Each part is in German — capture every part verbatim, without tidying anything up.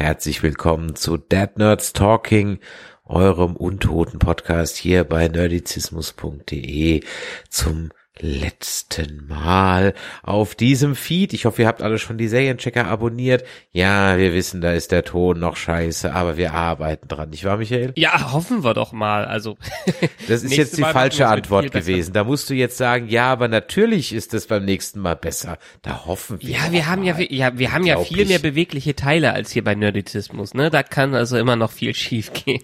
Herzlich willkommen zu Dead Nerds Talking, eurem untoten Podcast hier bei nerdizismus punkt de zum letzten Mal auf diesem Feed. Ich hoffe, ihr habt alle schon die Serienchecker abonniert. Ja, wir wissen, da ist der Ton noch scheiße, aber wir arbeiten dran. Nicht wahr, Michael? Ja, hoffen wir doch mal. Also das ist jetzt die Mal falsche Antwort gewesen. Da musst du jetzt sagen, ja, aber natürlich ist es beim nächsten Mal besser. Da hoffen wir. Ja, wir haben ja, ja, wir haben ja viel mehr bewegliche Teile als hier bei Nerdizismus, ne? Da kann also immer noch viel schief gehen.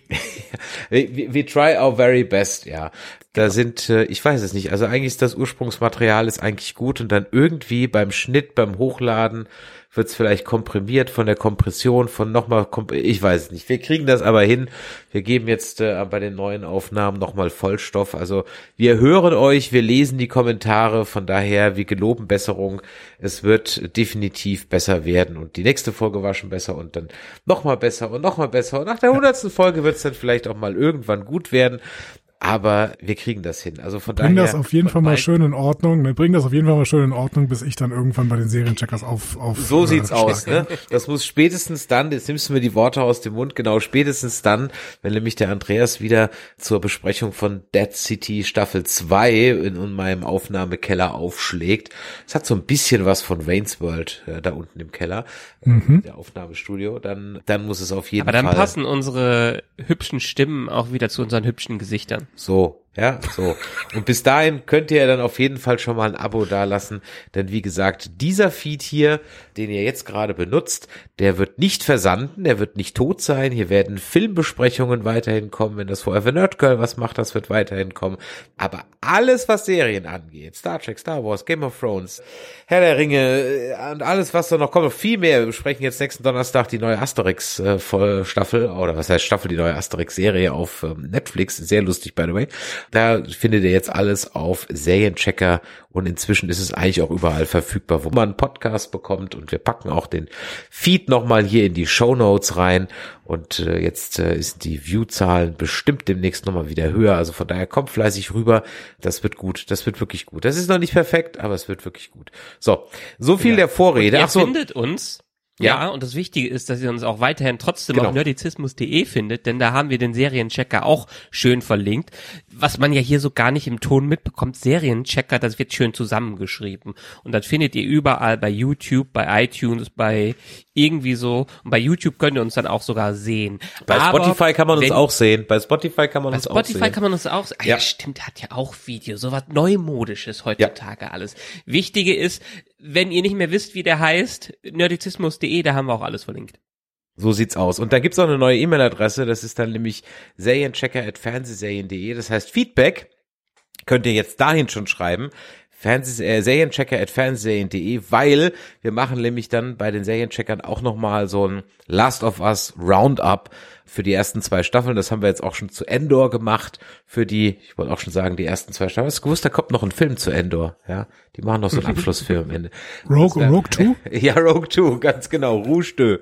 we, we try our very best, ja. Da sind, ich weiß es nicht, also eigentlich ist das Ursprungsmaterial ist eigentlich gut und dann irgendwie beim Schnitt, beim Hochladen wird es vielleicht komprimiert von der Kompression, von nochmal, ich weiß es nicht. Wir kriegen das aber hin. Wir geben jetzt äh, bei den neuen Aufnahmen nochmal Vollstoff. Also wir hören euch, wir lesen die Kommentare, von daher, wir geloben Besserung. Es wird definitiv besser werden und die nächste Folge war schon besser und dann nochmal besser und nochmal besser und nach der hundertsten Folge wird es dann vielleicht auch mal irgendwann gut werden. Aber wir kriegen das hin. Also von daher. Bring das auf jeden Fall mal schön in Ordnung. Ne? Bring das auf jeden Fall mal schön in Ordnung, bis ich dann irgendwann bei den Seriencheckers auf, auf So äh, sieht's aus, ne? Das muss spätestens dann, jetzt nimmst du mir die Worte aus dem Mund, genau, spätestens dann, wenn nämlich der Andreas wieder zur Besprechung von Dead City Staffel zwei in, in meinem Aufnahmekeller aufschlägt. Es hat so ein bisschen was von Wayne's World äh, da unten im Keller, mhm. äh, der Aufnahmestudio. Dann, dann muss es auf jeden Aber Fall. Aber dann passen unsere hübschen Stimmen auch wieder zu unseren hübschen Gesichtern. So, ja, so. Und bis dahin könnt ihr dann auf jeden Fall schon mal ein Abo dalassen, denn wie gesagt, dieser Feed hier, den ihr jetzt gerade benutzt, der wird nicht versanden, der wird nicht tot sein. Hier werden Filmbesprechungen weiterhin kommen, wenn das Forever Nerd Girl was macht, das wird weiterhin kommen. Aber alles, was Serien angeht, Star Trek, Star Wars, Game of Thrones, Herr der Ringe und alles, was da noch kommt, noch viel mehr. Wir besprechen jetzt nächsten Donnerstag die neue Asterix-Staffel, oder was heißt Staffel, die neue Asterix-Serie auf Netflix. Sehr lustig, by the way. Da findet ihr jetzt alles auf Serienchecker und inzwischen ist es eigentlich auch überall verfügbar, wo man einen Podcast bekommt und wir packen auch den Feed nochmal hier in die Shownotes rein und äh, jetzt äh, ist die View-Zahlen bestimmt demnächst nochmal wieder höher, also von daher kommt fleißig rüber, das wird gut, das wird wirklich gut. Das ist noch nicht perfekt, aber es wird wirklich gut. So, so viel ja. der Vorrede. Und ihr Ach so. findet uns Ja, ja, und das Wichtige ist, dass ihr uns auch weiterhin trotzdem genau. auf nerdizismus punkt de findet, denn da haben wir den Serienchecker auch schön verlinkt. Was man ja hier so gar nicht im Ton mitbekommt, Serienchecker, das wird schön zusammengeschrieben. Und das findet ihr überall bei YouTube, bei iTunes, bei irgendwie so. Und bei YouTube könnt ihr uns dann auch sogar sehen. Bei Aber Spotify kann man uns auch sehen. Bei Spotify kann man bei uns Spotify auch sehen. kann man uns auch sehen. Ah, ja. ja, stimmt, hat ja auch Video. So was Neumodisches heutzutage ja. alles. Wichtige ist, wenn ihr nicht mehr wisst, wie der heißt, nerdizismus punkt de, da haben wir auch alles verlinkt. So sieht's aus. Und dann gibt's auch eine neue E-Mail-Adresse, das ist dann nämlich serienchecker at fernsehserien punkt de. Das heißt, Feedback könnt ihr jetzt dahin schon schreiben, Fernseh- äh, serienchecker at fernsehserien punkt de, weil wir machen nämlich dann bei den Seriencheckern auch nochmal so ein Last of Us Roundup für die ersten zwei Staffeln. Das haben wir jetzt auch schon zu Endor gemacht, für die, ich wollte auch schon sagen, die ersten zwei Staffeln. Hast du gewusst, da kommt noch ein Film zu Endor, ja? Die machen noch so einen Abschlussfilm am Ende. Rogue, wär, Rogue zwei? Ja, Rogue zwei, ganz genau, Rouge deux.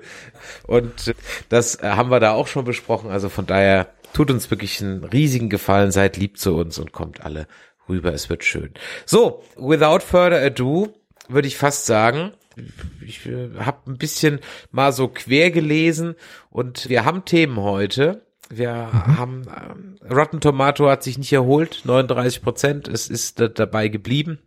Und das haben wir da auch schon besprochen, also von daher tut uns wirklich einen riesigen Gefallen, seid lieb zu uns und kommt alle rüber, es wird schön. So, without further ado, würde ich fast sagen, ich äh, habe ein bisschen mal so quer gelesen und wir haben Themen heute. Wir mhm. haben, äh, Rotten Tomato hat sich nicht erholt, neununddreißig Prozent, es ist äh, dabei geblieben.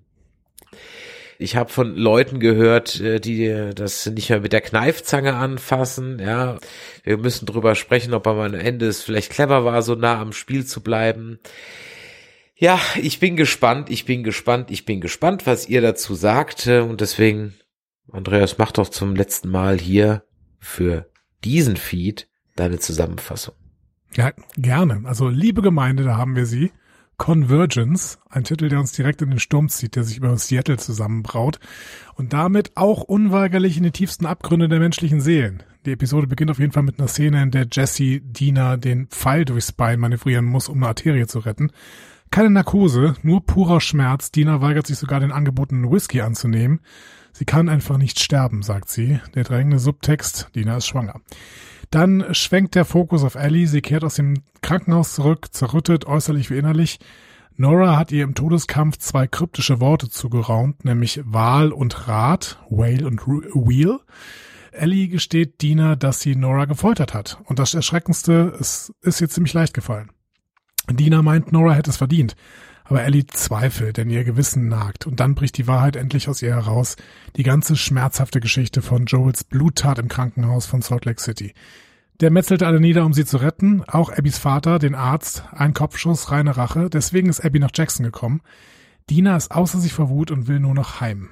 Ich habe von Leuten gehört, die das nicht mehr mit der Kneifzange anfassen. Ja, wir müssen drüber sprechen, ob am Ende es vielleicht clever war, so nah am Spiel zu bleiben. Ja, ich bin gespannt, ich bin gespannt, ich bin gespannt, was ihr dazu sagt. Und deswegen, Andreas, mach doch zum letzten Mal hier für diesen Feed deine Zusammenfassung. Ja, gerne. Also, liebe Gemeinde, da haben wir sie. Convergence, ein Titel, der uns direkt in den Sturm zieht, der sich über Seattle zusammenbraut und damit auch unweigerlich in die tiefsten Abgründe der menschlichen Seelen. Die Episode beginnt auf jeden Fall mit einer Szene, in der Jesse Dina den Pfeil durchs Bein manövrieren muss, um eine Arterie zu retten. Keine Narkose, nur purer Schmerz. Dina weigert sich sogar, den angebotenen Whisky anzunehmen. Sie kann einfach nicht sterben, sagt sie. Der drängende Subtext, Dina ist schwanger. Dann schwenkt der Fokus auf Ellie. Sie kehrt aus dem Krankenhaus zurück, zerrüttet, äußerlich wie innerlich. Nora hat ihr im Todeskampf zwei kryptische Worte zugeraumt, nämlich Wahl und Rat, Whale und Wheel. Ellie gesteht Dina, dass sie Nora gefoltert hat. Und das Erschreckendste, es ist ihr ziemlich leicht gefallen. Dina meint, Nora hätte es verdient. Aber Ellie zweifelt, denn ihr Gewissen nagt. Und dann bricht die Wahrheit endlich aus ihr heraus. Die ganze schmerzhafte Geschichte von Joels Bluttat im Krankenhaus von Salt Lake City. Der metzelte alle nieder, um sie zu retten. Auch Abbys Vater, den Arzt. Ein Kopfschuss, reine Rache. Deswegen ist Abby nach Jackson gekommen. Dina ist außer sich vor Wut und will nur noch heim.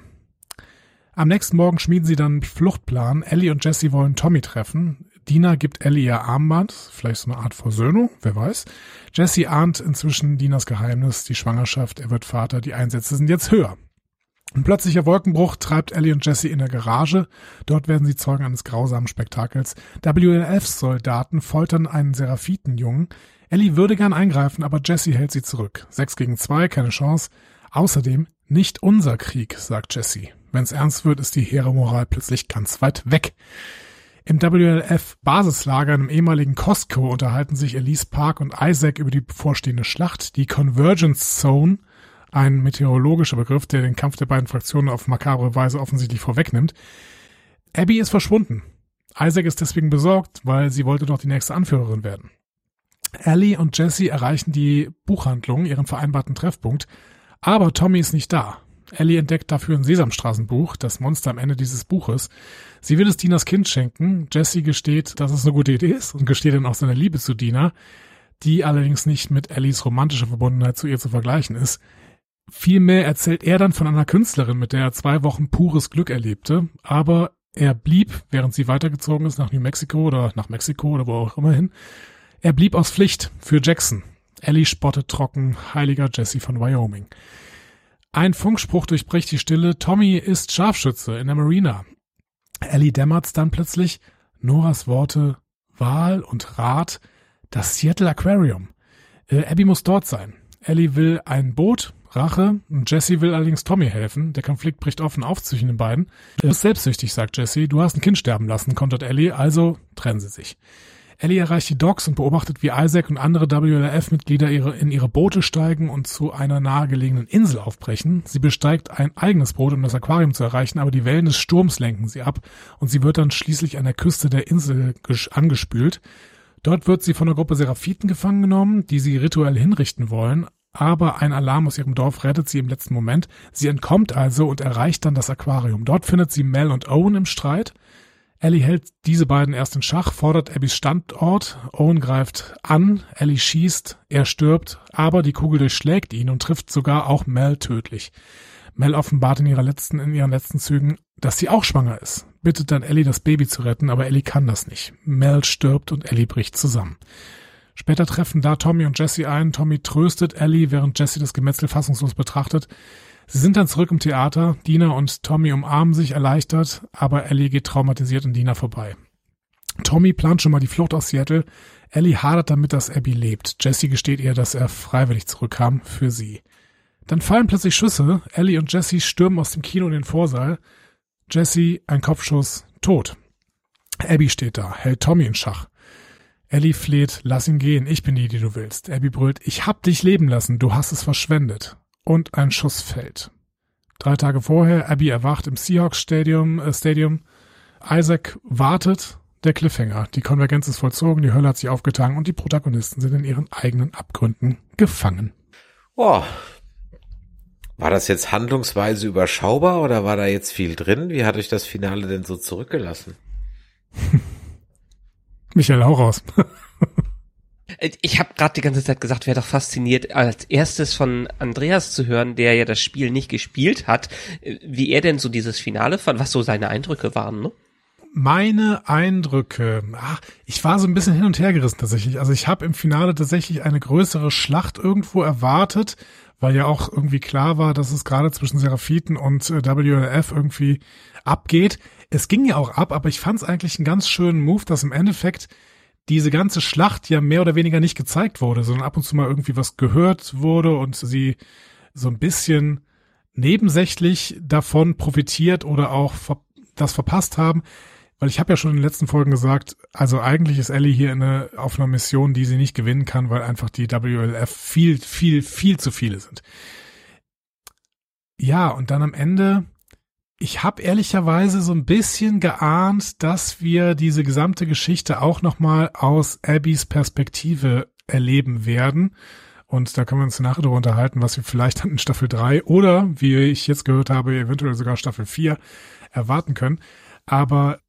Am nächsten Morgen schmieden sie dann einen Fluchtplan. Ellie und Jesse wollen Tommy treffen. Dina gibt Ellie ihr Armband, vielleicht so eine Art Versöhnung, wer weiß. Jesse ahnt inzwischen Dinas Geheimnis, die Schwangerschaft, er wird Vater, die Einsätze sind jetzt höher. Ein plötzlicher Wolkenbruch treibt Ellie und Jesse in der Garage. Dort werden sie Zeugen eines grausamen Spektakels. W L F-Soldaten foltern einen Seraphitenjungen. Ellie würde gern eingreifen, aber Jesse hält sie zurück. Sechs gegen zwei, keine Chance. Außerdem nicht unser Krieg, sagt Jesse. Wenn's ernst wird, ist die hehre Moral plötzlich ganz weit weg. Im W L F-Basislager, einem ehemaligen Costco, unterhalten sich Elise Park und Isaac über die bevorstehende Schlacht. Die Convergence Zone, ein meteorologischer Begriff, der den Kampf der beiden Fraktionen auf makabre Weise offensichtlich vorwegnimmt. Abby ist verschwunden. Isaac ist deswegen besorgt, weil sie wollte doch die nächste Anführerin werden. Ellie und Jesse erreichen die Buchhandlung, ihren vereinbarten Treffpunkt, aber Tommy ist nicht da. Ellie entdeckt dafür ein Sesamstraßenbuch, das Monster am Ende dieses Buches. Sie will es Dinas Kind schenken. Jesse gesteht, dass es eine gute Idee ist und gesteht dann auch seine Liebe zu Dina, die allerdings nicht mit Ellies romantischer Verbundenheit zu ihr zu vergleichen ist. Vielmehr erzählt er dann von einer Künstlerin, mit der er zwei Wochen pures Glück erlebte, aber er blieb, während sie weitergezogen ist nach New Mexico oder nach Mexiko oder wo auch immer hin, er blieb aus Pflicht für Jackson. Ellie spottet trocken, heiliger Jesse von Wyoming. Ein Funkspruch durchbricht die Stille. Tommy ist Scharfschütze in der Marina. Ellie dämmert's dann plötzlich. Noras Worte, Wahl und Rat, das Seattle Aquarium. Äh, Abby muss dort sein. Ellie will ein Boot, Rache, und Jesse will allerdings Tommy helfen. Der Konflikt bricht offen auf zwischen den beiden. Du bist selbstsüchtig, sagt Jesse. Du hast ein Kind sterben lassen, kontert Ellie, also trennen sie sich. Ellie erreicht die Docks und beobachtet, wie Isaac und andere W L F-Mitglieder ihre, in ihre Boote steigen und zu einer nahegelegenen Insel aufbrechen. Sie besteigt ein eigenes Boot, um das Aquarium zu erreichen, aber die Wellen des Sturms lenken sie ab und sie wird dann schließlich an der Küste der Insel angespült. Dort wird sie von einer Gruppe Seraphiten gefangen genommen, die sie rituell hinrichten wollen, aber ein Alarm aus ihrem Dorf rettet sie im letzten Moment. Sie entkommt also und erreicht dann das Aquarium. Dort findet sie Mel und Owen im Streit. Ellie hält diese beiden erst in Schach, fordert Abbys Standort. Owen greift an, Ellie schießt, er stirbt, aber die Kugel durchschlägt ihn und trifft sogar auch Mel tödlich. Mel offenbart in ihrer letzten, in ihren letzten Zügen, dass sie auch schwanger ist, bittet dann Ellie, das Baby zu retten, aber Ellie kann das nicht. Mel stirbt und Ellie bricht zusammen. Später treffen da Tommy und Jesse ein. Tommy tröstet Ellie, während Jesse das Gemetzel fassungslos betrachtet. Sie sind dann zurück im Theater. Dina und Tommy umarmen sich erleichtert, aber Ellie geht traumatisiert an Dina vorbei. Tommy plant schon mal die Flucht aus Seattle. Ellie hadert damit, dass Abby lebt. Jesse gesteht ihr, dass er freiwillig zurückkam für sie. Dann fallen plötzlich Schüsse. Ellie und Jesse stürmen aus dem Kino in den Vorsaal. Jesse, ein Kopfschuss, tot. Abby steht da, hält Tommy in Schach. Ellie fleht, lass ihn gehen, ich bin die, die du willst. Abby brüllt, ich hab dich leben lassen, du hast es verschwendet. Und ein Schuss fällt. Drei Tage vorher, Abby erwacht im Seahawks Stadium, äh Stadium. Isaac wartet, der Cliffhanger. Die Konvergenz ist vollzogen, die Hölle hat sich aufgetan und die Protagonisten sind in ihren eigenen Abgründen gefangen. Boah. War das jetzt handlungsweise überschaubar oder war da jetzt viel drin? Wie hat euch das Finale denn so zurückgelassen? Michael, hau raus. Ich habe gerade die ganze Zeit gesagt, wäre doch fasziniert, als erstes von Andreas zu hören, der ja das Spiel nicht gespielt hat, wie er denn so dieses Finale fand, was so seine Eindrücke waren, ne? Meine Eindrücke, ach, ich war so ein bisschen hin und her gerissen tatsächlich. Also ich habe im Finale tatsächlich eine größere Schlacht irgendwo erwartet, weil ja auch irgendwie klar war, dass es gerade zwischen Seraphiten und äh, W L F irgendwie abgeht. Es ging ja auch ab, aber ich fand es eigentlich einen ganz schönen Move, dass im Endeffekt diese ganze Schlacht ja mehr oder weniger nicht gezeigt wurde, sondern ab und zu mal irgendwie was gehört wurde und sie so ein bisschen nebensächlich davon profitiert oder auch ver- das verpasst haben. Weil ich habe ja schon in den letzten Folgen gesagt, also eigentlich ist Ellie hier eine, auf einer Mission, die sie nicht gewinnen kann, weil einfach die W L F viel, viel, viel zu viele sind. Ja, und dann am Ende Ich habe ehrlicherweise so ein bisschen geahnt, dass wir diese gesamte Geschichte auch nochmal aus Abbys Perspektive erleben werden. Und da können wir uns nachher darüber unterhalten, was wir vielleicht dann in Staffel drei oder, wie ich jetzt gehört habe, eventuell sogar Staffel vier erwarten können. Aber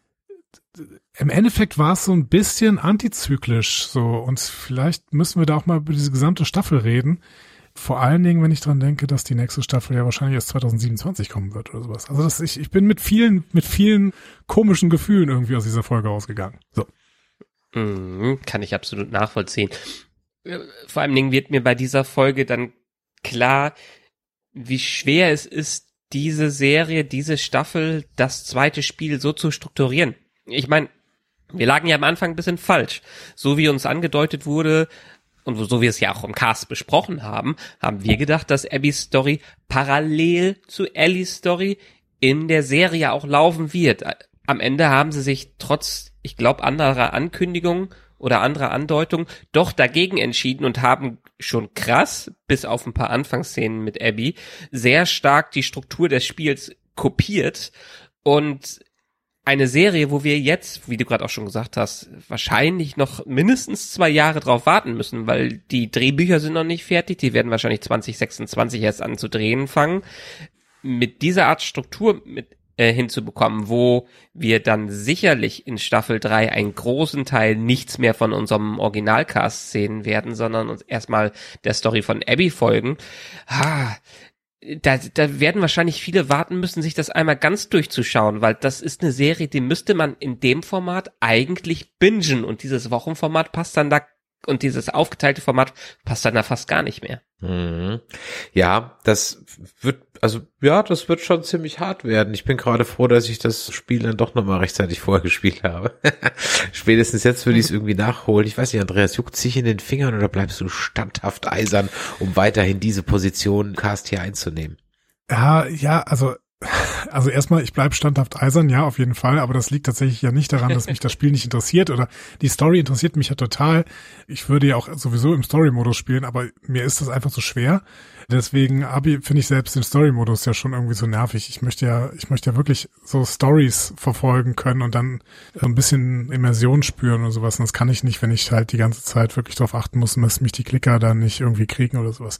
im Endeffekt war es so ein bisschen antizyklisch so. Und vielleicht müssen wir da auch mal über diese gesamte Staffel reden. Vor allen Dingen, wenn ich dran denke, dass die nächste Staffel ja wahrscheinlich erst zwanzig siebenundzwanzig kommen wird oder sowas. Also das, ich, ich bin mit vielen, mit vielen komischen Gefühlen irgendwie aus dieser Folge ausgegangen. So. Mhm, kann ich absolut nachvollziehen. Vor allen Dingen wird mir bei dieser Folge dann klar, wie schwer es ist, diese Serie, diese Staffel, das zweite Spiel so zu strukturieren. Ich meine, wir lagen ja am Anfang ein bisschen falsch. So wie uns angedeutet wurde, und so wie wir es ja auch im Cast besprochen haben, haben wir gedacht, dass Abbys Story parallel zu Ellies Story in der Serie auch laufen wird. Am Ende haben sie sich trotz, ich glaube, anderer Ankündigungen oder anderer Andeutungen doch dagegen entschieden und haben schon krass, bis auf ein paar Anfangsszenen mit Abby, sehr stark die Struktur des Spiels kopiert und eine Serie, wo wir jetzt, wie du gerade auch schon gesagt hast, wahrscheinlich noch mindestens zwei Jahre drauf warten müssen, weil die Drehbücher sind noch nicht fertig, die werden wahrscheinlich zwanzig sechsundzwanzig erst an zu drehen fangen. Mit dieser Art Struktur mit äh, hinzubekommen, wo wir dann sicherlich in Staffel drei einen großen Teil nichts mehr von unserem Originalcast sehen werden, sondern uns erstmal der Story von Abby folgen. Ah, Da, da werden wahrscheinlich viele warten müssen, sich das einmal ganz durchzuschauen, weil das ist eine Serie, die müsste man in dem Format eigentlich bingen und dieses Wochenformat passt dann da und dieses aufgeteilte Format passt dann da fast gar nicht mehr. Mhm. Ja, das wird, also ja, das wird schon ziemlich hart werden. Ich bin gerade froh, dass ich das Spiel dann doch nochmal rechtzeitig vorher gespielt habe. Spätestens jetzt würde ich es irgendwie nachholen. Ich weiß nicht, Andreas, juckt sich in den Fingern oder bleibst du standhaft eisern, um weiterhin diese Position Cast hier einzunehmen? Ja, ja, also Also erstmal, ich bleib standhaft eisern, ja, auf jeden Fall, aber das liegt tatsächlich ja nicht daran, dass mich das Spiel nicht interessiert oder die Story interessiert mich ja total. Ich würde ja auch sowieso im Story-Modus spielen, aber mir ist das einfach so schwer. Deswegen finde ich selbst den Story-Modus ja schon irgendwie so nervig. Ich möchte ja, ich möchte ja wirklich so Stories verfolgen können und dann so ein bisschen Immersion spüren und sowas. Und das kann ich nicht, wenn ich halt die ganze Zeit wirklich darauf achten muss, dass mich die Klicker dann nicht irgendwie kriegen oder sowas.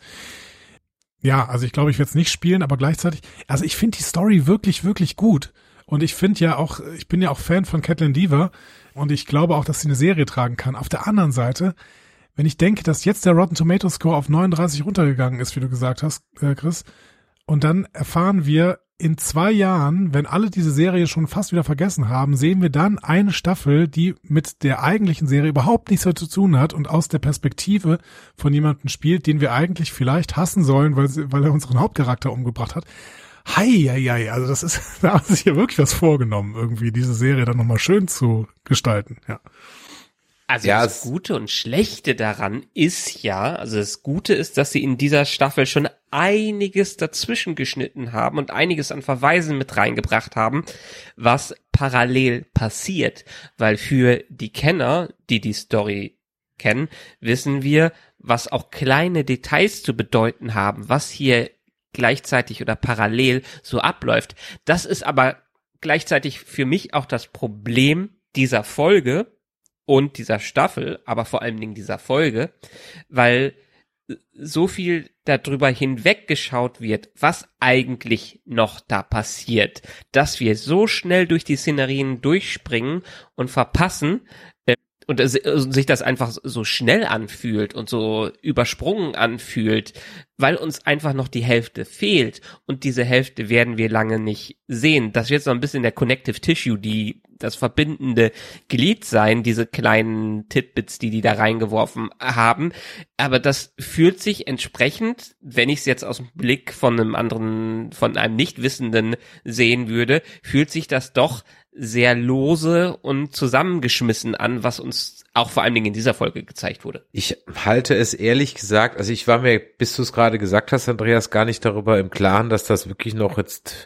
Ja, also ich glaube, ich werde es nicht spielen, aber gleichzeitig, also ich finde die Story wirklich, wirklich gut. Und ich finde ja auch, ich bin ja auch Fan von Catelyn Deaver und ich glaube auch, dass sie eine Serie tragen kann. Auf der anderen Seite, wenn ich denke, dass jetzt der Rotten Tomatoes Score auf neununddreißig runtergegangen ist, wie du gesagt hast, äh, Chris, und dann erfahren wir in zwei Jahren, wenn alle diese Serie schon fast wieder vergessen haben, sehen wir dann eine Staffel, die mit der eigentlichen Serie überhaupt nichts zu tun hat und aus der Perspektive von jemandem spielt, den wir eigentlich vielleicht hassen sollen, weil, sie, weil er unseren Hauptcharakter umgebracht hat. Hei, hei, hei, also das ist, da haben sie sich ja wirklich was vorgenommen, irgendwie diese Serie dann nochmal schön zu gestalten, ja. Also ja, das Gute und Schlechte daran ist ja, also das Gute ist, dass sie in dieser Staffel schon einiges dazwischen geschnitten haben und einiges an Verweisen mit reingebracht haben, was parallel passiert, weil für die Kenner, die die Story kennen, wissen wir, was auch kleine Details zu bedeuten haben, was hier gleichzeitig oder parallel so abläuft. Das ist aber gleichzeitig für mich auch das Problem dieser Folge und dieser Staffel, aber vor allen Dingen dieser Folge, weil so viel darüber hinweggeschaut wird, was eigentlich noch da passiert, dass wir so schnell durch die Szenerien durchspringen und verpassen äh, und äh, sich das einfach so schnell anfühlt und so übersprungen anfühlt, weil uns einfach noch die Hälfte fehlt und diese Hälfte werden wir lange nicht sehen. Das wird so ein bisschen der Connective Tissue, die das verbindende Glied sein, diese kleinen Titbits, die die da reingeworfen haben. Aber das fühlt sich entsprechend, wenn ich es jetzt aus dem Blick von einem anderen, von einem Nichtwissenden sehen würde, fühlt sich das doch sehr lose und zusammengeschmissen an, was uns auch vor allen Dingen in dieser Folge gezeigt wurde. Ich halte es ehrlich gesagt, also ich war mir, bis du es gerade gesagt hast, Andreas, gar nicht darüber im Klaren, dass das wirklich noch jetzt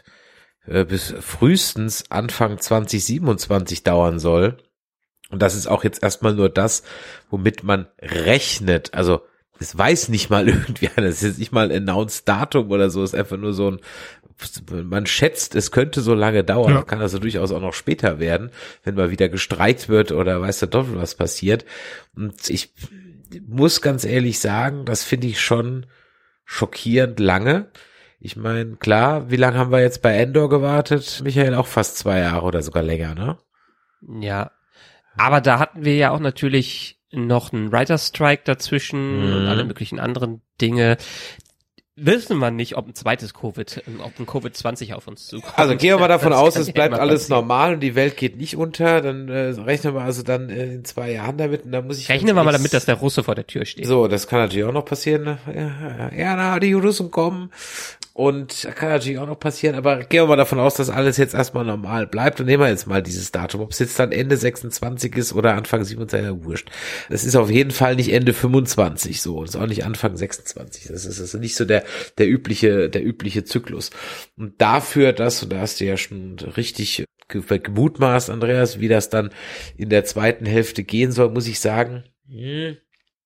bis frühestens Anfang zwanzig siebenundzwanzig dauern soll. Und das ist auch jetzt erstmal nur das, womit man rechnet. Also es weiß nicht mal irgendwie, das ist jetzt nicht mal ein announced Datum oder so, ist einfach nur so ein man schätzt, es könnte so lange dauern, ja. kann also durchaus auch noch später werden, wenn mal wieder gestreikt wird oder weiß der Teufel was passiert. Und ich muss ganz ehrlich sagen, das finde ich schon schockierend lange. Ich meine, klar, wie lange haben wir jetzt bei Endor gewartet? Michael, auch fast zwei Jahre oder sogar länger, ne? Ja, aber da hatten wir ja auch natürlich noch einen Writer's Strike dazwischen mhm. und alle möglichen anderen Dinge. Wissen wir nicht, ob ein zweites Covid, ob ein Covid zwanzig auf uns zukommt. Also gehen wir mal davon aus, es bleibt alles normal und die Welt geht nicht unter, dann äh, rechnen wir also dann äh, in zwei Jahren damit und dann muss ich... Rechnen wir mal damit, dass der Russe vor der Tür steht. So, das kann natürlich auch noch passieren. Ne? Ja, ja, na, die Russen kommen und kann natürlich auch noch passieren, aber gehen wir mal davon aus, dass alles jetzt erstmal normal bleibt und nehmen wir jetzt mal dieses Datum, ob es jetzt dann Ende sechsundzwanzig ist oder Anfang siebenundzwanzig, wurscht. Das ist auf jeden Fall nicht Ende fünfundzwanzig so, das ist auch nicht Anfang sechsundzwanzig, das ist, das ist nicht so der der übliche, der übliche Zyklus. Und dafür, dass, und da hast du ja schon richtig gemutmaßt, Andreas, wie das dann in der zweiten Hälfte gehen soll, muss ich sagen, hm,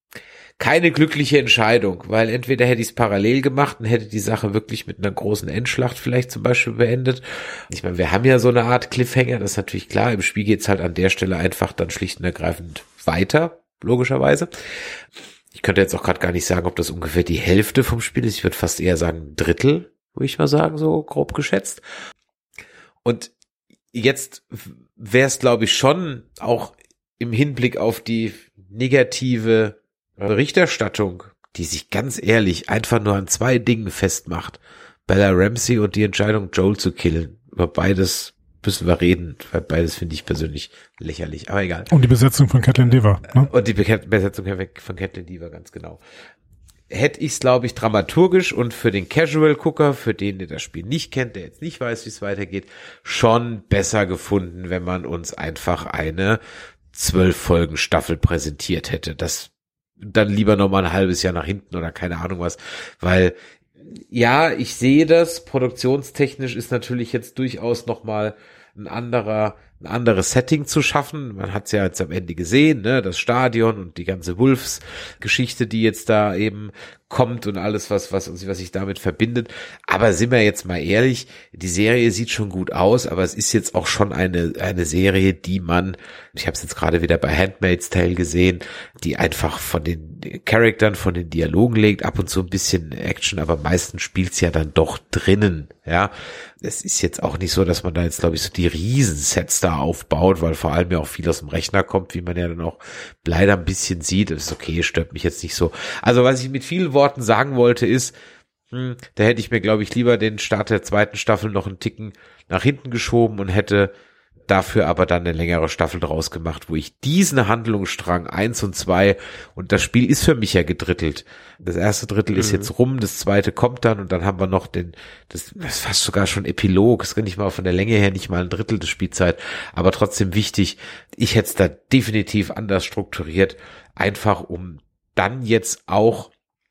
keine glückliche Entscheidung, weil entweder hätte ich es parallel gemacht und hätte die Sache wirklich mit einer großen Endschlacht vielleicht zum Beispiel beendet. Ich meine, wir haben ja so eine Art Cliffhanger, das ist natürlich klar, im Spiel geht's halt an der Stelle einfach dann schlicht und ergreifend weiter, logischerweise. Ich könnte jetzt auch gerade gar nicht sagen, ob das ungefähr die Hälfte vom Spiel ist. Ich würde fast eher sagen ein Drittel, würde ich mal sagen, so grob geschätzt. Und jetzt wäre es, glaube ich, schon auch im Hinblick auf die negative Berichterstattung, die sich ganz ehrlich einfach nur an zwei Dingen festmacht. Bella Ramsey und die Entscheidung, Joel zu killen. Über beides müssen wir reden, weil beides finde ich persönlich lächerlich, aber egal. Und die Besetzung von Catelyn Dever. Ne? Und die Be- Besetzung von Catelyn Dever, ganz genau. Hätte ich es, glaube ich, dramaturgisch und für den Casual-Gucker, für den, der das Spiel nicht kennt, der jetzt nicht weiß, wie es weitergeht, schon besser gefunden, wenn man uns einfach eine zwölf Folgen Staffel präsentiert hätte. Das dann lieber noch mal ein halbes Jahr nach hinten oder keine Ahnung was, weil ja, ich sehe das, produktionstechnisch ist natürlich jetzt durchaus noch mal ein anderer, ein anderes Setting zu schaffen. Man hat es ja jetzt am Ende gesehen, ne, das Stadion und die ganze Wolves-Geschichte, die jetzt da eben kommt und alles, was, was uns, was sich damit verbindet. Aber sind wir jetzt mal ehrlich, die Serie sieht schon gut aus, aber es ist jetzt auch schon eine, eine Serie, die man, ich habe es jetzt gerade wieder bei Handmaid's Tale gesehen, die einfach von den Charaktern, von den Dialogen legt, ab und zu ein bisschen Action, aber meistens spielt's ja dann doch drinnen, ja. Es ist jetzt auch nicht so, dass man da jetzt, glaube ich, so die Riesensets da aufbaut, weil vor allem ja auch viel aus dem Rechner kommt, wie man ja dann auch leider ein bisschen sieht. Das ist okay, stört mich jetzt nicht so. Also was ich mit vielen Worten sagen wollte ist, hm, da hätte ich mir, glaube ich, lieber den Start der zweiten Staffel noch einen Ticken nach hinten geschoben und hätte dafür aber dann eine längere Staffel draus gemacht, wo ich diesen Handlungsstrang eins und zwei, und das Spiel ist für mich ja gedrittelt. Das erste Drittel mhm. ist jetzt rum, das zweite kommt dann und dann haben wir noch den, das, das ist fast sogar schon Epilog, das ist nicht mal von der Länge her nicht mal ein Drittel der Spielzeit, aber trotzdem wichtig. Ich hätte es da definitiv anders strukturiert, einfach um dann jetzt auch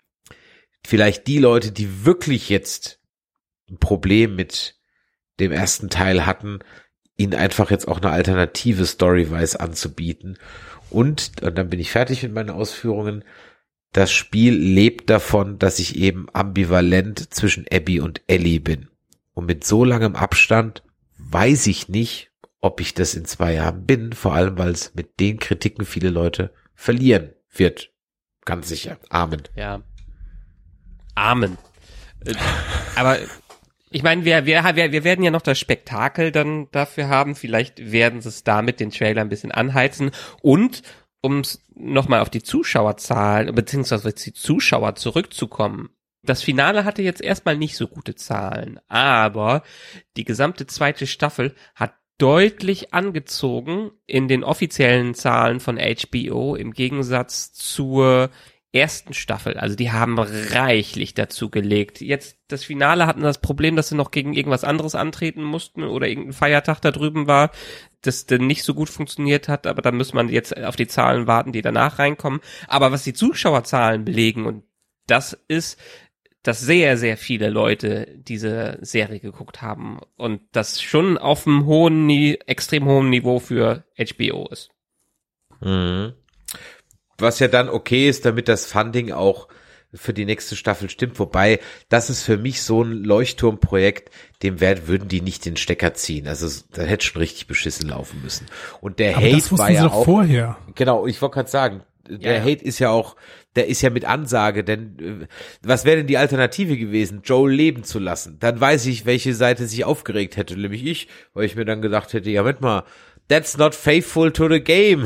vielleicht die Leute, die wirklich jetzt ein Problem mit dem ersten Teil hatten, ihnen einfach jetzt auch eine alternative Story-wise anzubieten. Und, und dann bin ich fertig mit meinen Ausführungen, das Spiel lebt davon, dass ich eben ambivalent zwischen Abby und Ellie bin. Und mit so langem Abstand weiß ich nicht, ob ich das in zwei Jahren bin, vor allem, weil es mit den Kritiken viele Leute verlieren wird. Ganz sicher. Amen. Ja. Amen. Aber ich meine, wir, wir, wir, wir werden ja noch das Spektakel dann dafür haben. Vielleicht werden sie es damit den Trailer ein bisschen anheizen. Und um nochmal auf die Zuschauerzahlen, beziehungsweise die Zuschauer zurückzukommen. Das Finale hatte jetzt erstmal nicht so gute Zahlen, aber die gesamte zweite Staffel hat deutlich angezogen in den offiziellen Zahlen von H B O im Gegensatz zur ersten Staffel. Also die haben reichlich dazu gelegt. Jetzt das Finale hatten das Problem, dass sie noch gegen irgendwas anderes antreten mussten oder irgendein Feiertag da drüben war, das dann nicht so gut funktioniert hat, aber da muss man jetzt auf die Zahlen warten, die danach reinkommen. Aber was die Zuschauerzahlen belegen, und das ist, dass sehr, sehr viele Leute diese Serie geguckt haben und das schon auf einem hohen, extrem hohen Niveau für H B O ist. Mhm. Was ja dann okay ist, damit das Funding auch für die nächste Staffel stimmt. Wobei, das ist für mich so ein Leuchtturmprojekt, dem werden, würden die nicht den Stecker ziehen. Also da hätte schon richtig beschissen laufen müssen. Und der Aber Hate das wussten war ja sie doch auch vorher. Genau, ich wollte gerade sagen, der ja, ja. Hate ist ja auch, der ist ja mit Ansage, denn äh, was wäre denn die Alternative gewesen, Joel leben zu lassen? Dann weiß ich, welche Seite sich aufgeregt hätte, nämlich ich, weil ich mir dann gedacht hätte, ja, Moment mal, that's not faithful to the game.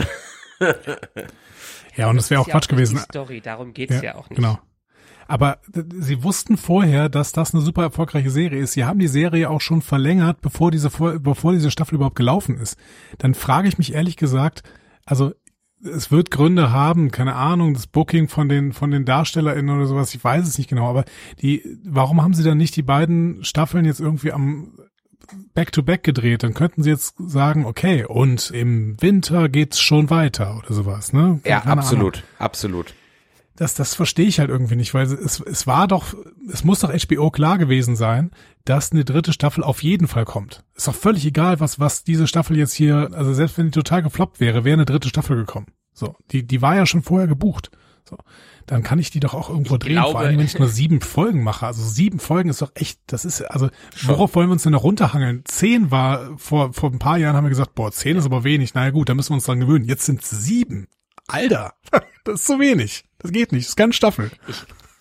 Ja, und das wäre auch Quatsch gewesen. Die Story, darum geht's ja, ja auch nicht. Genau. Aber sie wussten vorher, dass das eine super erfolgreiche Serie ist. Sie haben die Serie auch schon verlängert, bevor diese, bevor diese Staffel überhaupt gelaufen ist. Dann frage ich mich ehrlich gesagt, also es wird Gründe haben, keine Ahnung, das Booking von den von den DarstellerInnen oder sowas, ich weiß es nicht genau, aber die, warum haben sie dann nicht die beiden Staffeln jetzt irgendwie am Back-to-Back gedreht? Dann könnten sie jetzt sagen, okay, und im Winter geht's schon weiter oder sowas, ne? Ja, Keine absolut, Ahnung. absolut. Das, das verstehe ich halt irgendwie nicht, weil es, es war doch, es muss doch H B O klar gewesen sein, dass eine dritte Staffel auf jeden Fall kommt. Ist doch völlig egal, was, was diese Staffel jetzt hier, also selbst wenn die total gefloppt wäre, wäre eine dritte Staffel gekommen. So, die, die war ja schon vorher gebucht. So, dann kann ich die doch auch irgendwo ich drehen, glaube, vor allem, wenn ich nur sieben Folgen mache. Also sieben Folgen ist doch echt, das ist, also, worauf wollen wir uns denn noch runterhangeln? Zehn war, vor, vor ein paar Jahren haben wir gesagt, boah, zehn ist aber wenig. Naja gut, da müssen wir uns dran gewöhnen. Jetzt sind es sieben. Alter, das ist zu wenig. Das geht nicht. Das ist keine Staffel. Ich,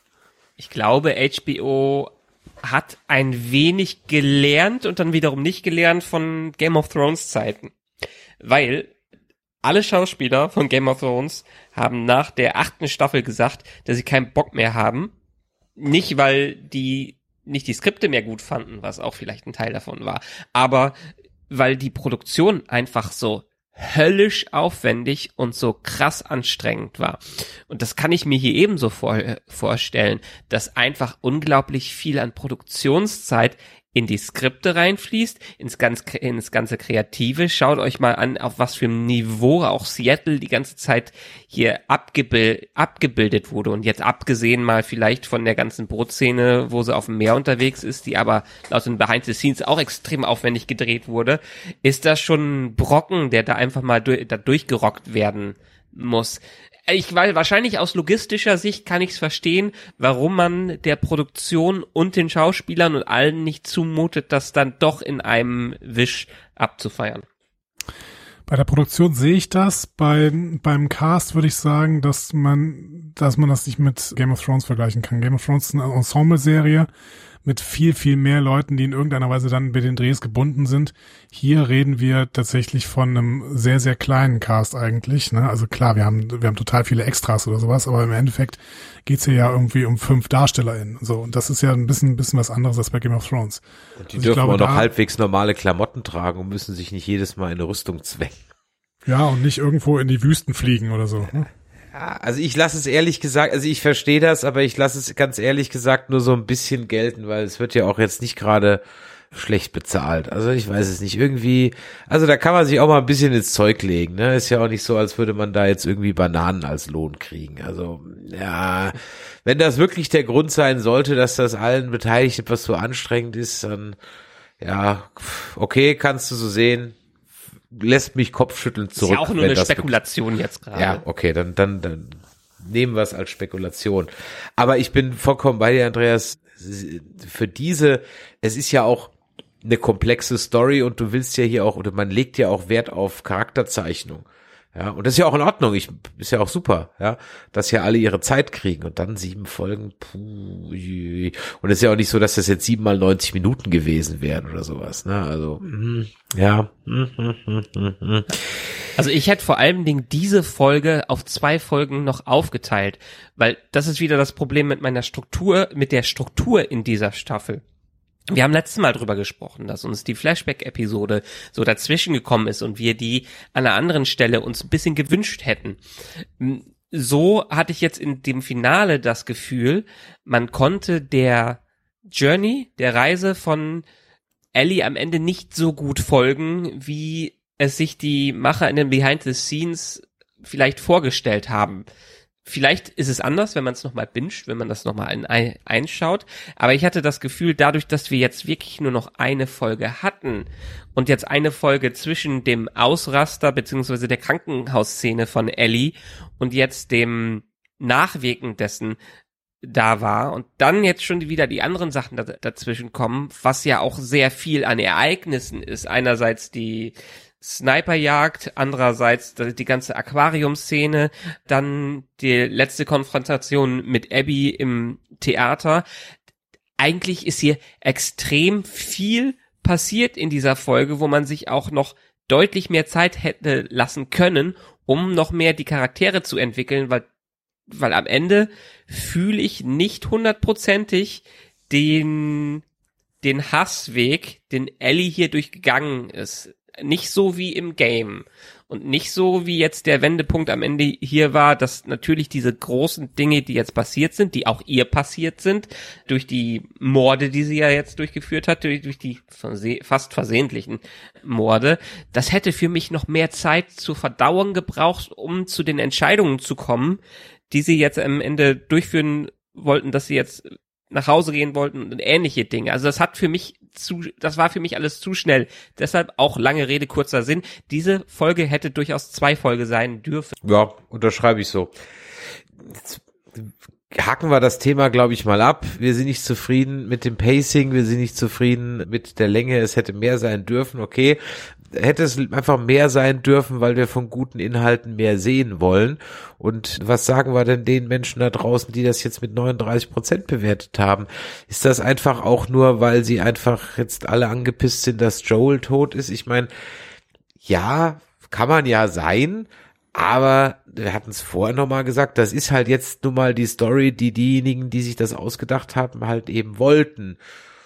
ich glaube, H B O hat ein wenig gelernt und dann wiederum nicht gelernt von Game of Thrones Zeiten. Weil alle Schauspieler von Game of Thrones haben nach der achten Staffel gesagt, dass sie keinen Bock mehr haben. Nicht, weil die nicht die Skripte mehr gut fanden, was auch vielleicht ein Teil davon war, aber weil die Produktion einfach so höllisch aufwendig und so krass anstrengend war. Und das kann ich mir hier ebenso vor, vorstellen, dass einfach unglaublich viel an Produktionszeit in die Skripte reinfließt, ins, ganz, ins ganze Kreative. Schaut euch mal an, auf was für einem Niveau auch Seattle die ganze Zeit hier abgebild, abgebildet wurde. Und jetzt abgesehen mal vielleicht von der ganzen Bootszene, wo sie auf dem Meer unterwegs ist, die aber laut den Behind the Scenes auch extrem aufwendig gedreht wurde, ist das schon ein Brocken, der da einfach mal durch, da durchgerockt werden muss. Ich weil wahrscheinlich aus logistischer Sicht kann ich es verstehen, warum man der Produktion und den Schauspielern und allen nicht zumutet, das dann doch in einem Wisch abzufeiern. Bei der Produktion sehe ich das. Bei, beim Cast würde ich sagen, dass man, dass man das nicht mit Game of Thrones vergleichen kann. Game of Thrones ist eine Ensemble-Serie mit viel, viel mehr Leuten, die in irgendeiner Weise dann bei den Drehs gebunden sind. Hier reden wir tatsächlich von einem sehr, sehr kleinen Cast eigentlich, ne? Also klar, wir haben, wir haben total viele Extras oder sowas, aber im Endeffekt geht's hier ja irgendwie um fünf DarstellerInnen, so. Und das ist ja ein bisschen, ein bisschen was anderes als bei Game of Thrones. Und die also dürfen glaube, auch noch da, halbwegs normale Klamotten tragen und müssen sich nicht jedes Mal in eine Rüstung zwängen. Ja, und nicht irgendwo in die Wüsten fliegen oder so, ne? Ja, also ich lasse es ehrlich gesagt, also ich verstehe das, aber ich lasse es ganz ehrlich gesagt nur so ein bisschen gelten, weil es wird ja auch jetzt nicht gerade schlecht bezahlt. Also ich weiß es nicht, irgendwie, also da kann man sich auch mal ein bisschen ins Zeug legen, ne? Ist ja auch nicht so, als würde man da jetzt irgendwie Bananen als Lohn kriegen. Also ja, wenn das wirklich der Grund sein sollte, dass das allen Beteiligten etwas so anstrengend ist, dann ja, okay, kannst du so sehen. Lässt mich kopfschüttelnd zurück. Ist ja auch nur eine Spekulation jetzt gerade. Ja, okay, dann, dann, dann nehmen wir es als Spekulation. Aber ich bin vollkommen bei dir, Andreas. Für diese, es ist ja auch eine komplexe Story und du willst ja hier auch, oder man legt ja auch Wert auf Charakterzeichnung. Ja, und das ist ja auch in Ordnung, ich, ist ja auch super, ja, dass ja alle ihre Zeit kriegen und dann sieben Folgen, puh, und es ist ja auch nicht so, dass das jetzt sieben mal neunzig Minuten gewesen wären oder sowas, ne, also, mm, ja. Mm, mm, mm, mm. Also ich hätte vor allen Dingen diese Folge auf zwei Folgen noch aufgeteilt, weil das ist wieder das Problem mit meiner Struktur, mit der Struktur in dieser Staffel. Wir haben letztes Mal drüber gesprochen, dass uns die Flashback-Episode so dazwischen gekommen ist und wir die an einer anderen Stelle uns ein bisschen gewünscht hätten. So hatte ich jetzt in dem Finale das Gefühl, man konnte der Journey, der Reise von Ellie am Ende nicht so gut folgen, wie es sich die Macher in den Behind the Scenes vielleicht vorgestellt haben. Vielleicht ist es anders, wenn man es nochmal binscht, wenn man das nochmal ein, ein, einschaut. Aber ich hatte das Gefühl, dadurch, dass wir jetzt wirklich nur noch eine Folge hatten und jetzt eine Folge zwischen dem Ausraster beziehungsweise der Krankenhausszene von Ellie und jetzt dem Nachwirken dessen, da war und dann jetzt schon wieder die anderen Sachen da, dazwischen kommen, was ja auch sehr viel an Ereignissen ist. Einerseits die Sniperjagd, andererseits die ganze Aquariumszene, dann die letzte Konfrontation mit Abby im Theater. Eigentlich ist hier extrem viel passiert in dieser Folge, wo man sich auch noch deutlich mehr Zeit hätte lassen können, um noch mehr die Charaktere zu entwickeln, weil weil am Ende fühle ich nicht hundertprozentig den, den Hassweg, den Ellie hier durchgegangen ist. Nicht so wie im Game. Und nicht so wie jetzt der Wendepunkt am Ende hier war, dass natürlich diese großen Dinge, die jetzt passiert sind, die auch ihr passiert sind, durch die Morde, die sie ja jetzt durchgeführt hat, durch, durch die verse- fast versehentlichen Morde, das hätte für mich noch mehr Zeit zur Verdauung gebraucht, um zu den Entscheidungen zu kommen, die sie jetzt am Ende durchführen wollten, dass sie jetzt nach Hause gehen wollten und ähnliche Dinge. Also das hat für mich zu, das war für mich alles zu schnell. Deshalb auch lange Rede, kurzer Sinn. Diese Folge hätte durchaus zwei Folge sein dürfen. Ja, unterschreibe ich so. Jetzt haken wir das Thema, glaube ich, mal ab. Wir sind nicht zufrieden mit dem Pacing, wir sind nicht zufrieden mit der Länge. Es hätte mehr sein dürfen, okay. Hätte es einfach mehr sein dürfen, weil wir von guten Inhalten mehr sehen wollen. Und was sagen wir denn den Menschen da draußen, die das jetzt mit neununddreißig Prozent bewertet haben? Ist das einfach auch nur, weil sie einfach jetzt alle angepisst sind, dass Joel tot ist? Ich meine, ja, kann man ja sein, aber wir hatten es vorher nochmal gesagt, das ist halt jetzt nun mal die Story, die diejenigen, die sich das ausgedacht haben, halt eben wollten.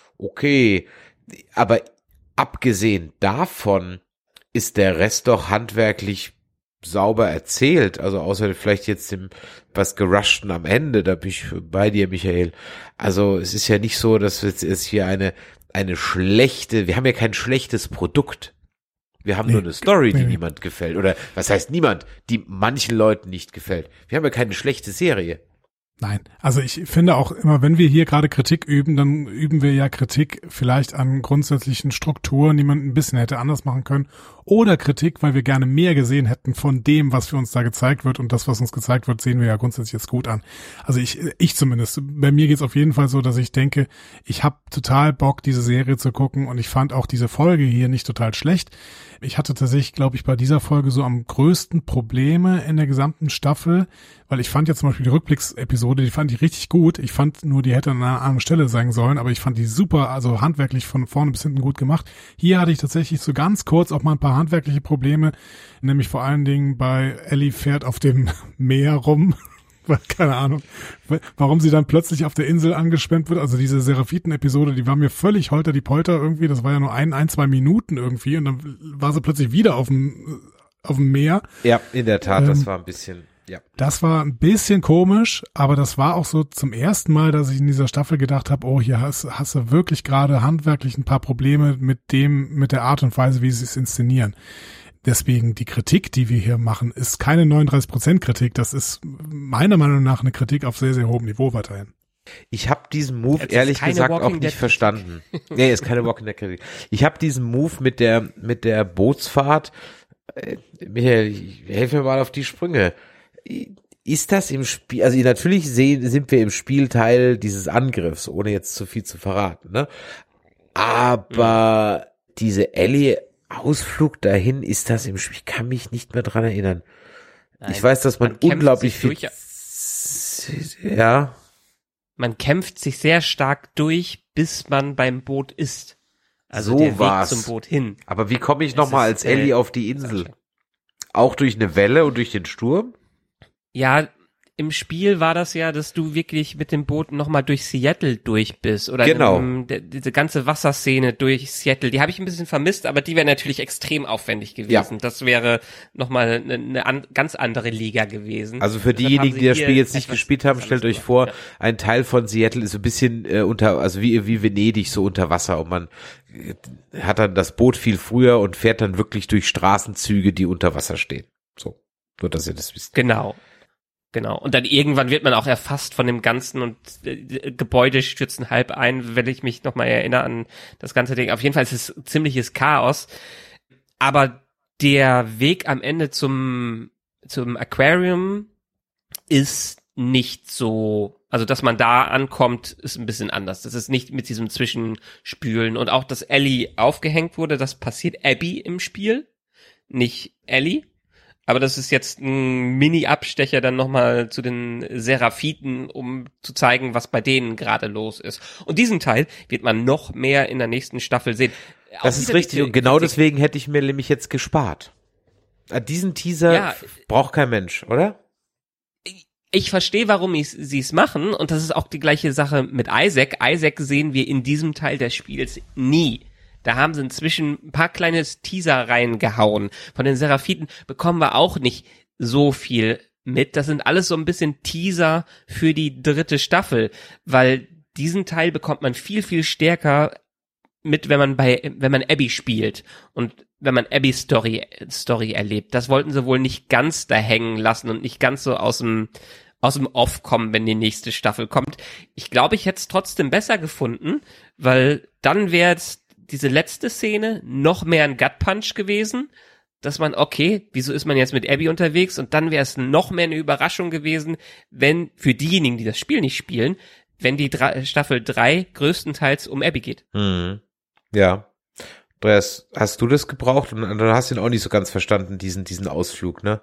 Okay, aber abgesehen davon ist der Rest doch handwerklich sauber erzählt, also außer vielleicht jetzt dem was Gerushten am Ende, da bin ich bei dir, Michael. Also es ist ja nicht so, dass es hier eine eine schlechte, wir haben ja kein schlechtes Produkt. Wir haben nee, nur eine Story, die nee. niemand gefällt. Oder was heißt niemand, die manchen Leuten nicht gefällt. Wir haben ja keine schlechte Serie. Nein, also ich finde auch immer, wenn wir hier gerade Kritik üben, dann üben wir ja Kritik vielleicht an grundsätzlichen Strukturen, die man ein bisschen hätte anders machen können. Oder Kritik, weil wir gerne mehr gesehen hätten von dem, was für uns da gezeigt wird. Und das, was uns gezeigt wird, sehen wir ja grundsätzlich jetzt gut an. Also ich, ich zumindest, bei mir geht's auf jeden Fall so, dass ich denke, ich habe total Bock, diese Serie zu gucken. Und ich fand auch diese Folge hier nicht total schlecht. Ich hatte tatsächlich, glaube ich, bei dieser Folge so am größten Probleme in der gesamten Staffel, weil ich fand ja zum Beispiel die Rückblicksepisode, die fand ich richtig gut. Ich fand nur, die hätte an einer anderen Stelle sein sollen, aber ich fand die super, also handwerklich von vorne bis hinten gut gemacht. Hier hatte ich tatsächlich so ganz kurz auch mal ein paar handwerkliche Probleme, nämlich vor allen Dingen bei Ellie fährt auf dem Meer rum. Keine Ahnung, warum sie dann plötzlich auf der Insel angeschwemmt wird. Also diese Seraphiten-Episode, die war mir völlig holter die Polter irgendwie. Das war ja nur ein, ein, zwei Minuten irgendwie und dann war sie plötzlich wieder auf dem, auf dem Meer. Ja, in der Tat, ähm, das war ein bisschen, ja. Das war ein bisschen komisch, aber das war auch so zum ersten Mal, dass ich in dieser Staffel gedacht habe, oh, hier hast, hast du wirklich gerade handwerklich ein paar Probleme mit dem, mit der Art und Weise, wie sie es inszenieren. Deswegen die Kritik, die wir hier machen, ist keine neununddreißig Prozent Kritik. Das ist meiner Meinung nach eine Kritik auf sehr, sehr hohem Niveau weiterhin. Ich habe diesen Move ehrlich gesagt auch nicht verstanden. Nee, ist keine Walking Dead Kritik. Ich habe diesen Move mit der mit der Bootsfahrt. Äh, Michael, helf mir mal auf die Sprünge. Ist das im Spiel? Also natürlich sehen, sind wir im Spiel Teil dieses Angriffs, ohne jetzt zu viel zu verraten. Ne? Aber mhm. diese Ellie Ausflug dahin, ist das im Spiel? Ich kann mich nicht mehr dran erinnern. Nein, ich weiß, dass man, man unglaublich viel, durch, ja. Man kämpft sich sehr stark durch, bis man beim Boot ist. Also so der war's. Weg zum Boot hin. Aber wie komme ich nochmal als Ellie äh, auf die Insel? Auch durch eine Welle und durch den Sturm? Ja, im Spiel war das ja, dass du wirklich mit dem Boot nochmal durch Seattle durch bist. Oder genau. Im, de, diese ganze Wasserszene durch Seattle, die habe ich ein bisschen vermisst, aber die wäre natürlich extrem aufwendig gewesen. Ja. Das wäre nochmal eine, eine an, ganz andere Liga gewesen. Also für diejenigen, die das Spiel jetzt nicht gespielt haben, stellt euch vor, ja. ein Teil von Seattle ist so ein bisschen äh, unter, also wie, wie Venedig so unter Wasser und man äh, hat dann das Boot viel früher und fährt dann wirklich durch Straßenzüge, die unter Wasser stehen. So, nur dass ihr das wisst. Genau. Genau. Und dann irgendwann wird man auch erfasst von dem Ganzen und äh, Gebäude stürzen halb ein, wenn ich mich nochmal erinnere an das ganze Ding. Auf jeden Fall ist es ziemliches Chaos. Aber der Weg am Ende zum, zum Aquarium ist nicht so, also dass man da ankommt, ist ein bisschen anders. Das ist nicht mit diesem Zwischenspülen und auch, dass Ellie aufgehängt wurde, das passiert Abby im Spiel, nicht Ellie. Aber das ist jetzt ein Mini-Abstecher dann nochmal zu den Seraphiten, um zu zeigen, was bei denen gerade los ist. Und diesen Teil wird man noch mehr in der nächsten Staffel sehen. Das ist richtig und genau deswegen hätte ich mir nämlich jetzt gespart. Diesen Teaser ja, braucht kein Mensch, oder? Ich verstehe, warum sie es machen und das ist auch die gleiche Sache mit Isaac. Isaac sehen wir in diesem Teil des Spiels nie. Da haben sie inzwischen ein paar kleine Teaser reingehauen. Von den Seraphiten bekommen wir auch nicht so viel mit. Das sind alles so ein bisschen Teaser für die dritte Staffel, weil diesen Teil bekommt man viel, viel stärker mit, wenn man bei, wenn man Abby spielt und wenn man Abbys Story, Story erlebt. Das wollten sie wohl nicht ganz da hängen lassen und nicht ganz so aus dem, aus dem Off kommen, wenn die nächste Staffel kommt. Ich glaube, ich hätte es trotzdem besser gefunden, weil dann wäre es diese letzte Szene noch mehr ein Gut-Punch gewesen, dass man, okay, wieso ist man jetzt mit Abby unterwegs? Und dann wäre es noch mehr eine Überraschung gewesen, wenn, für diejenigen, die das Spiel nicht spielen, wenn die drei, Staffel drei größtenteils um Abby geht. Hm. Ja. Andreas, hast du das gebraucht? Und du hast ihn auch nicht so ganz verstanden, diesen, diesen Ausflug, ne?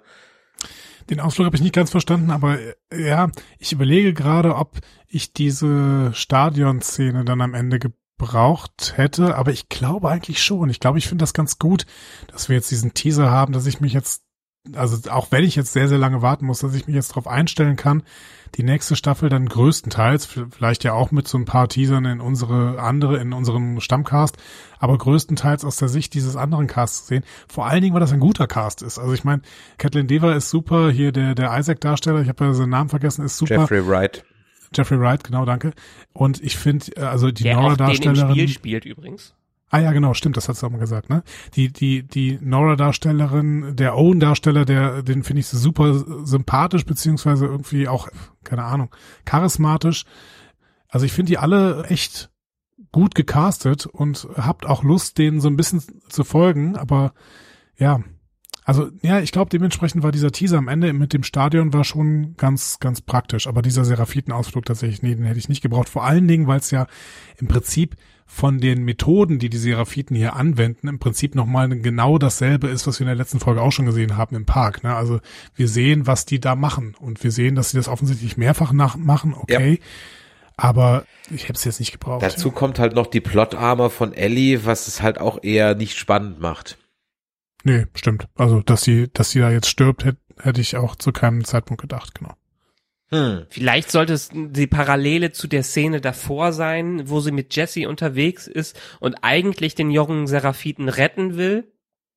Den Ausflug habe ich nicht ganz verstanden, aber ja, ich überlege gerade, ob ich diese Stadionszene dann am Ende gebraucht hätte, aber ich glaube eigentlich schon. Ich glaube, ich finde das ganz gut, dass wir jetzt diesen Teaser haben, dass ich mich jetzt, also auch wenn ich jetzt sehr, sehr lange warten muss, dass ich mich jetzt darauf einstellen kann, die nächste Staffel dann größtenteils, vielleicht ja auch mit so ein paar Teasern in unsere andere, in unserem Stammcast, aber größtenteils aus der Sicht dieses anderen Casts zu sehen. Vor allen Dingen, weil das ein guter Cast ist. Also ich meine, Caitlin Dever ist super, hier der der Isaac-Darsteller, ich habe ja seinen Namen vergessen, ist super. Jeffrey Wright. Jeffrey Wright, genau, danke. Und ich finde, also die der Nora-Darstellerin. Der auch den im Spiel spielt übrigens. Ah ja, genau, stimmt, das hat's auch mal gesagt, ne? Die die die Nora-Darstellerin, der Owen-Darsteller, der den finde ich super sympathisch beziehungsweise irgendwie auch, keine Ahnung, charismatisch. Also ich finde die alle echt gut gecastet und habt auch Lust, denen so ein bisschen zu folgen, aber ja, also ja, ich glaube, dementsprechend war dieser Teaser am Ende mit dem Stadion war schon ganz, ganz praktisch, aber dieser Seraphiten-Ausflug tatsächlich, nee, den hätte ich nicht gebraucht, vor allen Dingen, weil es ja im Prinzip von den Methoden, die die Seraphiten hier anwenden, im Prinzip nochmal genau dasselbe ist, was wir in der letzten Folge auch schon gesehen haben im Park. Ne? Also wir sehen, was die da machen und wir sehen, dass sie das offensichtlich mehrfach nachmachen, okay, ja. Aber ich habe es jetzt nicht gebraucht. Dazu ja. kommt halt noch die Plot-Armor von Ellie, was es halt auch eher nicht spannend macht. Nee, stimmt. Also, dass sie, dass sie da jetzt stirbt, hätte hätte ich auch zu keinem Zeitpunkt gedacht, genau. Hm. Vielleicht sollte es die Parallele zu der Szene davor sein, wo sie mit Jesse unterwegs ist und eigentlich den jungen Seraphiten retten will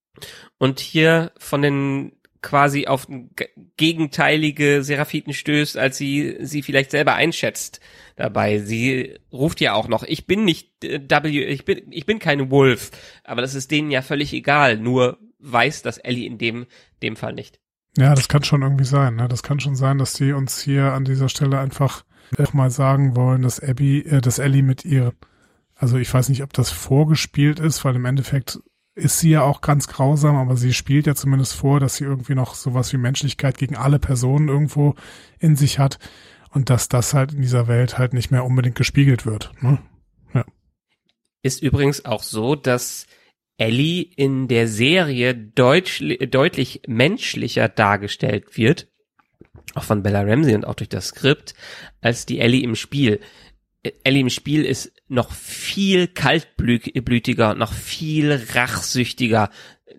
und hier von den quasi auf gegenteilige Seraphiten stößt, als sie sie vielleicht selber einschätzt dabei. Sie ruft ja auch noch, ich bin nicht äh, W, ich bin ich bin keine Wolf, aber das ist denen ja völlig egal, nur weiß das Ellie in dem dem Fall nicht. Ja, das kann schon irgendwie sein, ne? Das kann schon sein, dass die uns hier an dieser Stelle einfach auch mal sagen wollen, dass Abby, äh, dass Ellie mit ihr, also ich weiß nicht, ob das vorgespielt ist, weil im Endeffekt ist sie ja auch ganz grausam, aber sie spielt ja zumindest vor, dass sie irgendwie noch sowas wie Menschlichkeit gegen alle Personen irgendwo in sich hat und dass das halt in dieser Welt halt nicht mehr unbedingt gespiegelt wird, ne? Ja. Ist übrigens auch so, dass Ellie in der Serie deutsch, deutlich menschlicher dargestellt wird, auch von Bella Ramsey und auch durch das Skript, als die Ellie im Spiel. Ellie im Spiel ist noch viel kaltblütiger und noch viel rachsüchtiger.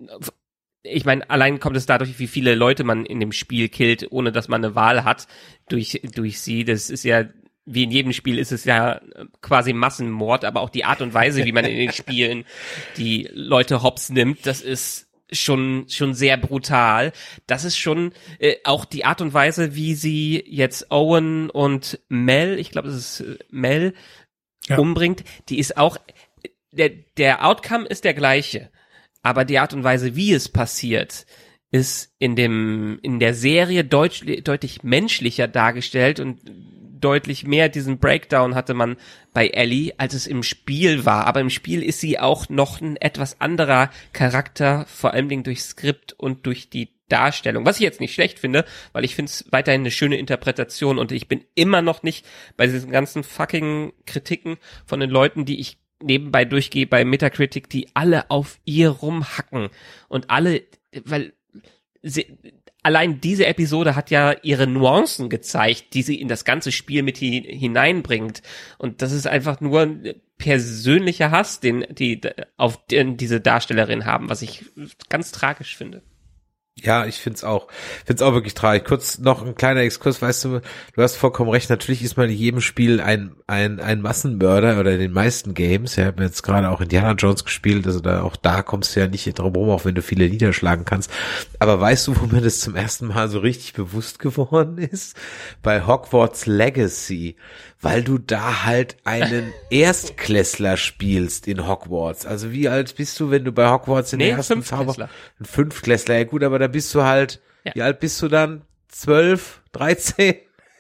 Ich meine, allein kommt es dadurch, wie viele Leute man in dem Spiel killt, ohne dass man eine Wahl hat durch, durch sie. Das ist ja, wie in jedem Spiel ist es ja quasi Massenmord, aber auch die Art und Weise, wie man in den Spielen die Leute hops nimmt, das ist schon schon sehr brutal. Das ist schon äh, auch die Art und Weise, wie sie jetzt Owen und Mel, ich glaube, es ist äh, Mel, ja. umbringt, die ist auch, der der Outcome ist der gleiche, aber die Art und Weise, wie es passiert, ist in dem in der Serie deutsch, deutlich menschlicher dargestellt und deutlich mehr diesen Breakdown hatte man bei Ellie, als es im Spiel war. Aber im Spiel ist sie auch noch ein etwas anderer Charakter, vor allen Dingen durch Skript und durch die Darstellung, was ich jetzt nicht schlecht finde, weil ich finde es weiterhin eine schöne Interpretation und ich bin immer noch nicht bei diesen ganzen fucking Kritiken von den Leuten, die ich nebenbei durchgehe bei Metacritic, die alle auf ihr rumhacken und alle, weil sie, allein diese Episode hat ja ihre Nuancen gezeigt, die sie in das ganze Spiel mit hi- hineinbringt und das ist einfach nur ein persönlicher Hass, den die auf den diese Darstellerin haben, was ich ganz tragisch finde. Ja, ich find's auch, find's auch wirklich tragisch. Kurz noch ein kleiner Exkurs, weißt du, du hast vollkommen recht, natürlich ist man in jedem Spiel ein, ein, ein Massenmörder oder in den meisten Games. Ja, ich habe jetzt gerade auch Indiana Jones gespielt, also da, auch da kommst du ja nicht drum rum, auch wenn du viele niederschlagen kannst. Aber weißt du, wo mir das zum ersten Mal so richtig bewusst geworden ist? Bei Hogwarts Legacy. Weil du da halt einen Erstklässler spielst in Hogwarts. Also wie alt bist du, wenn du bei Hogwarts in nee, der ersten Zauber... Ein Fünftklässler, ja gut, aber da bist du halt, ja. Wie alt bist du dann? Zwölf, dreizehn?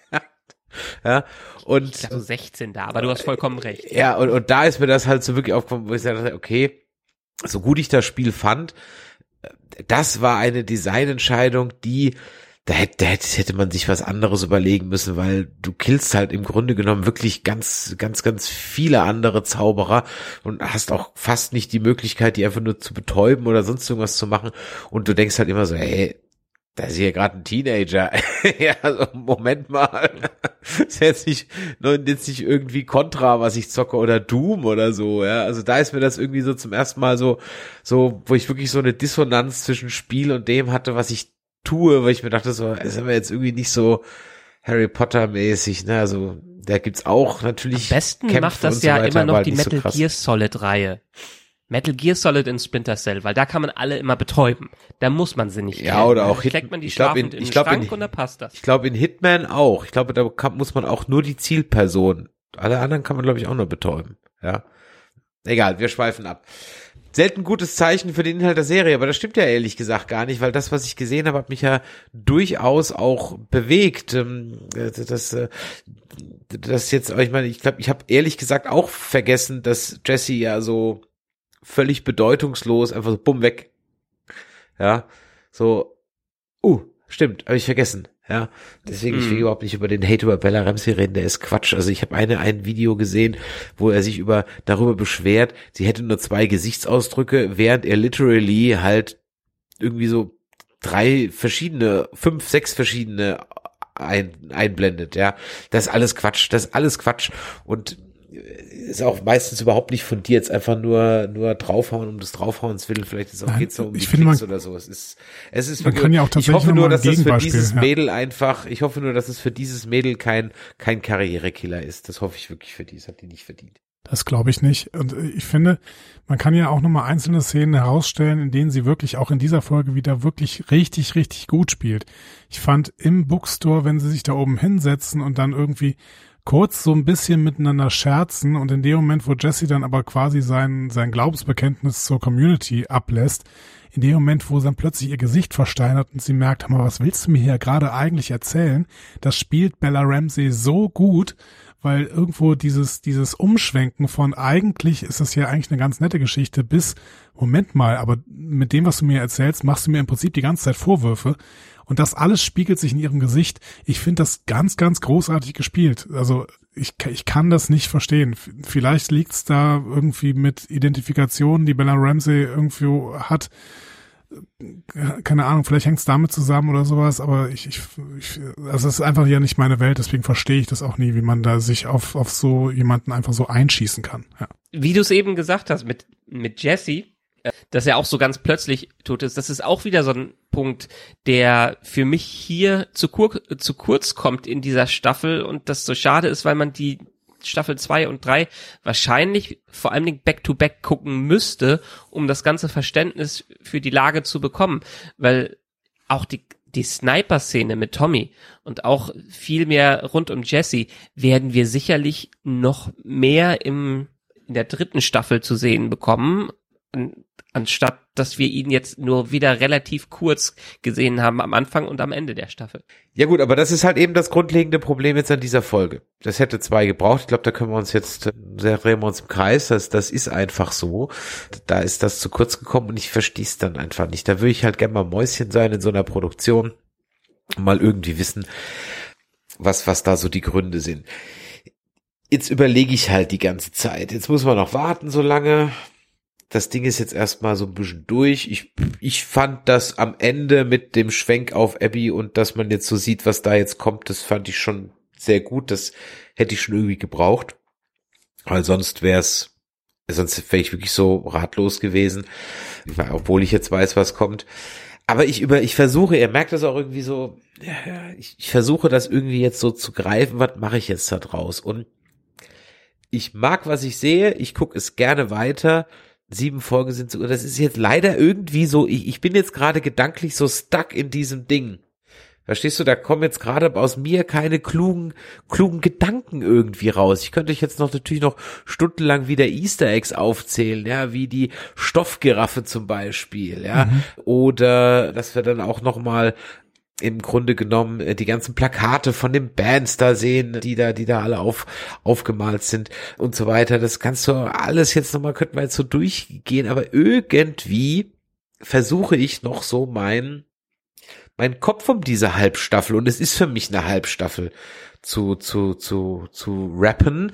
Ja, und... Ich glaube so sechzehn da, aber du hast vollkommen recht. Ja, und, und da ist mir das halt so wirklich aufgekommen, wo ich dachte, okay, so gut ich das Spiel fand, das war eine Designentscheidung, die... Da hätte, da hätte man sich was anderes überlegen müssen, weil du killst halt im Grunde genommen wirklich ganz, ganz, ganz viele andere Zauberer und hast auch fast nicht die Möglichkeit, die einfach nur zu betäuben oder sonst irgendwas zu machen. Und du denkst halt immer so, hey, da ist hier gerade ein Teenager. Ja, also Moment mal. Ist jetzt nicht, jetzt nicht irgendwie Contra, was ich zocke oder Doom oder so, ja. Also da ist mir das irgendwie so zum ersten Mal so, so, wo ich wirklich so eine Dissonanz zwischen Spiel und dem hatte, was ich tue, weil ich mir dachte, so, ist aber jetzt irgendwie nicht so Harry Potter mäßig, ne, also, da gibt's auch natürlich am besten Kämpfe macht das so ja weiter, immer noch die so Metal Gear Solid Reihe. Metal Gear Solid in Splinter Cell, weil da kann man alle immer betäuben. Da muss man sie nicht. Ja, kennen. oder auch da Hit, steckt man die ich glaub, schlafend in, in ich den glaub, Schrank in, und da passt das. Ich glaube in Hitman auch. Ich glaube, da kann, muss man auch nur die Zielperson. Alle anderen kann man, glaube ich, auch nur betäuben. Ja. Egal, wir schweifen ab. Selten gutes Zeichen für den Inhalt der Serie, aber das stimmt ja ehrlich gesagt gar nicht, weil das, was ich gesehen habe, hat mich ja durchaus auch bewegt. Das, das jetzt, ich meine, ich glaube, ich habe ehrlich gesagt auch vergessen, dass Jesse ja so völlig bedeutungslos einfach so bumm weg. Ja, so, uh, stimmt, habe ich vergessen. Ja, deswegen, mm. ich will überhaupt nicht über den Hate über Bella Ramsey reden, der ist Quatsch. Also ich habe eine ein Video gesehen, wo er sich über darüber beschwert, sie hätte nur zwei Gesichtsausdrücke, während er literally halt irgendwie so drei verschiedene, fünf, sechs verschiedene ein, einblendet, ja. Das ist alles Quatsch, das ist alles Quatsch und ist auch meistens überhaupt nicht fundiert, jetzt einfach nur nur draufhauen um des Draufhauens willen, vielleicht ist auch geht's so um die Klicks oder so. Es ist es ist man kann ja auch tatsächlich ich hoffe nur, dass das für dieses ja. Mädel einfach, ich hoffe nur, dass es für dieses Mädel kein kein Karrierekiller ist. Das hoffe ich wirklich für die, das hat die nicht verdient. Das glaube ich nicht. Und ich finde, man kann ja auch nochmal einzelne Szenen herausstellen, in denen sie wirklich auch in dieser Folge wieder wirklich richtig, richtig gut spielt. Ich fand im Bookstore, wenn sie sich da oben hinsetzen und dann irgendwie kurz so ein bisschen miteinander scherzen und in dem Moment, wo Jesse dann aber quasi sein, sein Glaubensbekenntnis zur Community ablässt, in dem Moment, wo dann plötzlich ihr Gesicht versteinert und sie merkt, hör mal, was willst du mir hier gerade eigentlich erzählen? Das spielt Bella Ramsey so gut, weil irgendwo dieses, dieses Umschwenken von eigentlich ist das ja eigentlich eine ganz nette Geschichte bis, Moment mal, aber mit dem, was du mir erzählst, machst du mir im Prinzip die ganze Zeit Vorwürfe. Und das alles spiegelt sich in ihrem Gesicht. Ich finde das ganz, ganz großartig gespielt. Also ich, ich kann das nicht verstehen. Vielleicht liegt's da irgendwie mit Identifikationen, die Bella Ramsey irgendwo hat. Keine Ahnung, vielleicht hängt's damit zusammen oder sowas. Aber ich, ich, ich also es ist einfach ja nicht meine Welt. Deswegen verstehe ich das auch nie, wie man da sich auf, auf so jemanden einfach so einschießen kann. Ja. Wie du es eben gesagt hast mit, mit Jesse, dass er auch so ganz plötzlich tot ist, das ist auch wieder so ein Punkt, der für mich hier zu, kur- zu kurz kommt in dieser Staffel und das so schade ist, weil man die Staffel zwei und drei wahrscheinlich vor allen Dingen back-to-back gucken müsste, um das ganze Verständnis für die Lage zu bekommen, weil auch die die Sniper-Szene mit Tommy und auch viel mehr rund um Jesse werden wir sicherlich noch mehr im in der dritten Staffel zu sehen bekommen, anstatt dass wir ihn jetzt nur wieder relativ kurz gesehen haben am Anfang und am Ende der Staffel. Ja gut, aber das ist halt eben das grundlegende Problem jetzt an dieser Folge. Das hätte zwei gebraucht. Ich glaube, da können wir uns jetzt, sehr drehen wir uns im Kreis. Das, das ist einfach so. Da ist das zu kurz gekommen und ich verstehe es dann einfach nicht. Da würde ich halt gerne mal Mäuschen sein in so einer Produktion. Mal irgendwie wissen, was, was da so die Gründe sind. Jetzt überlege ich halt die ganze Zeit. Jetzt muss man noch warten so lange. Das Ding ist jetzt erstmal so ein bisschen durch. Ich, ich fand das am Ende mit dem Schwenk auf Abby und dass man jetzt so sieht, was da jetzt kommt, das fand ich schon sehr gut. Das hätte ich schon irgendwie gebraucht. Weil sonst wäre es, sonst wäre ich wirklich so ratlos gewesen. Obwohl ich jetzt weiß, was kommt. Aber ich über, ich versuche, ihr merkt das auch irgendwie so, ja, ich, ich versuche das irgendwie jetzt so zu greifen, was mache ich jetzt da draus? Und ich mag, was ich sehe, ich gucke es gerne weiter. Sieben Folgen sind so, das ist jetzt leider irgendwie so, ich, ich bin jetzt gerade gedanklich so stuck in diesem Ding. Verstehst du, da kommen jetzt gerade aus mir keine klugen, klugen Gedanken irgendwie raus. Ich könnte euch jetzt noch natürlich noch stundenlang wieder Easter Eggs aufzählen, ja, wie die Stoffgiraffe zum Beispiel, ja, mhm. Oder dass wir dann auch noch mal im Grunde genommen die ganzen Plakate von den Bands da sehen, die da, die da alle auf, aufgemalt sind und so weiter. Das kannst du alles jetzt nochmal, könnten wir jetzt so durchgehen, aber irgendwie versuche ich noch so mein, mein Kopf um diese Halbstaffel, und es ist für mich eine Halbstaffel, zu, zu, zu, zu rappen.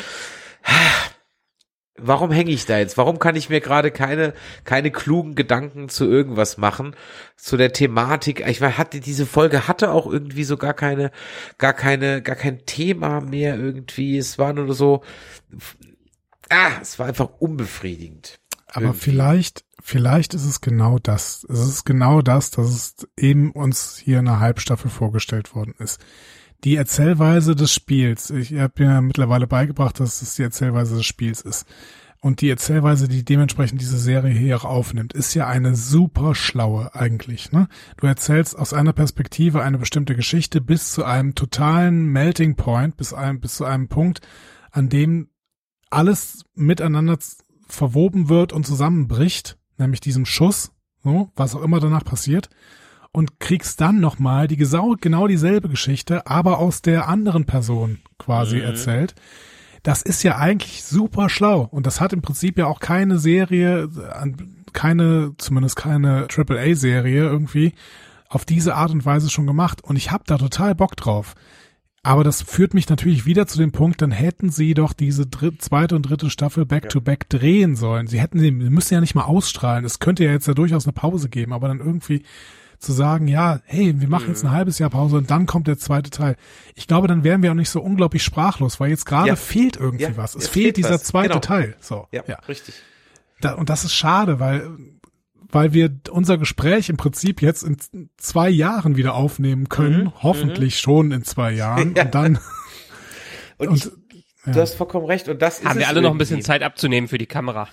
Warum hänge ich da jetzt? Warum kann ich mir gerade keine keine klugen Gedanken zu irgendwas machen, zu der Thematik? Ich meine, hatte diese Folge hatte auch irgendwie so gar keine gar keine gar kein Thema mehr irgendwie. Es war nur so, ah, es war einfach unbefriedigend. Aber irgendwie. vielleicht vielleicht ist es genau das. Es ist genau das, dass es eben uns hier in einer Halbstaffel vorgestellt worden ist. Die Erzählweise des Spiels, ich habe mir mittlerweile beigebracht, dass es die Erzählweise des Spiels ist. Und die Erzählweise, die dementsprechend diese Serie hier auch aufnimmt, ist ja eine super schlaue eigentlich, ne? Du erzählst aus einer Perspektive eine bestimmte Geschichte bis zu einem totalen Melting Point, bis, einem, bis zu einem Punkt, an dem alles miteinander verwoben wird und zusammenbricht, nämlich diesem Schuss, so, was auch immer danach passiert. Und kriegst dann nochmal die genau dieselbe Geschichte, aber aus der anderen Person quasi mhm. erzählt. Das ist ja eigentlich super schlau. Und das hat im Prinzip ja auch keine Serie, keine, zumindest keine Triple A Serie irgendwie auf diese Art und Weise schon gemacht. Und ich habe da total Bock drauf. Aber das führt mich natürlich wieder zu dem Punkt, dann hätten sie doch diese dritte, zweite und dritte Staffel Back-to-Back ja. drehen sollen. Sie hätten, sie müssen ja nicht mal ausstrahlen. Es könnte ja jetzt ja durchaus eine Pause geben, aber dann irgendwie zu sagen, ja, hey, wir machen jetzt ein halbes Jahr Pause und dann kommt der zweite Teil. Ich glaube, dann wären wir auch nicht so unglaublich sprachlos, weil jetzt gerade ja. fehlt irgendwie ja, was. Es fehlt, fehlt dieser was. zweite genau. Teil. So, ja, ja. richtig. Da, und das ist schade, weil weil wir unser Gespräch im Prinzip jetzt in zwei Jahren wieder aufnehmen können, mhm. hoffentlich mhm. schon in zwei Jahren. Ja. Und dann und, und ich, ja. du hast vollkommen recht. Und das ist haben wir alle irgendwie. noch ein bisschen Zeit abzunehmen für die Kamera.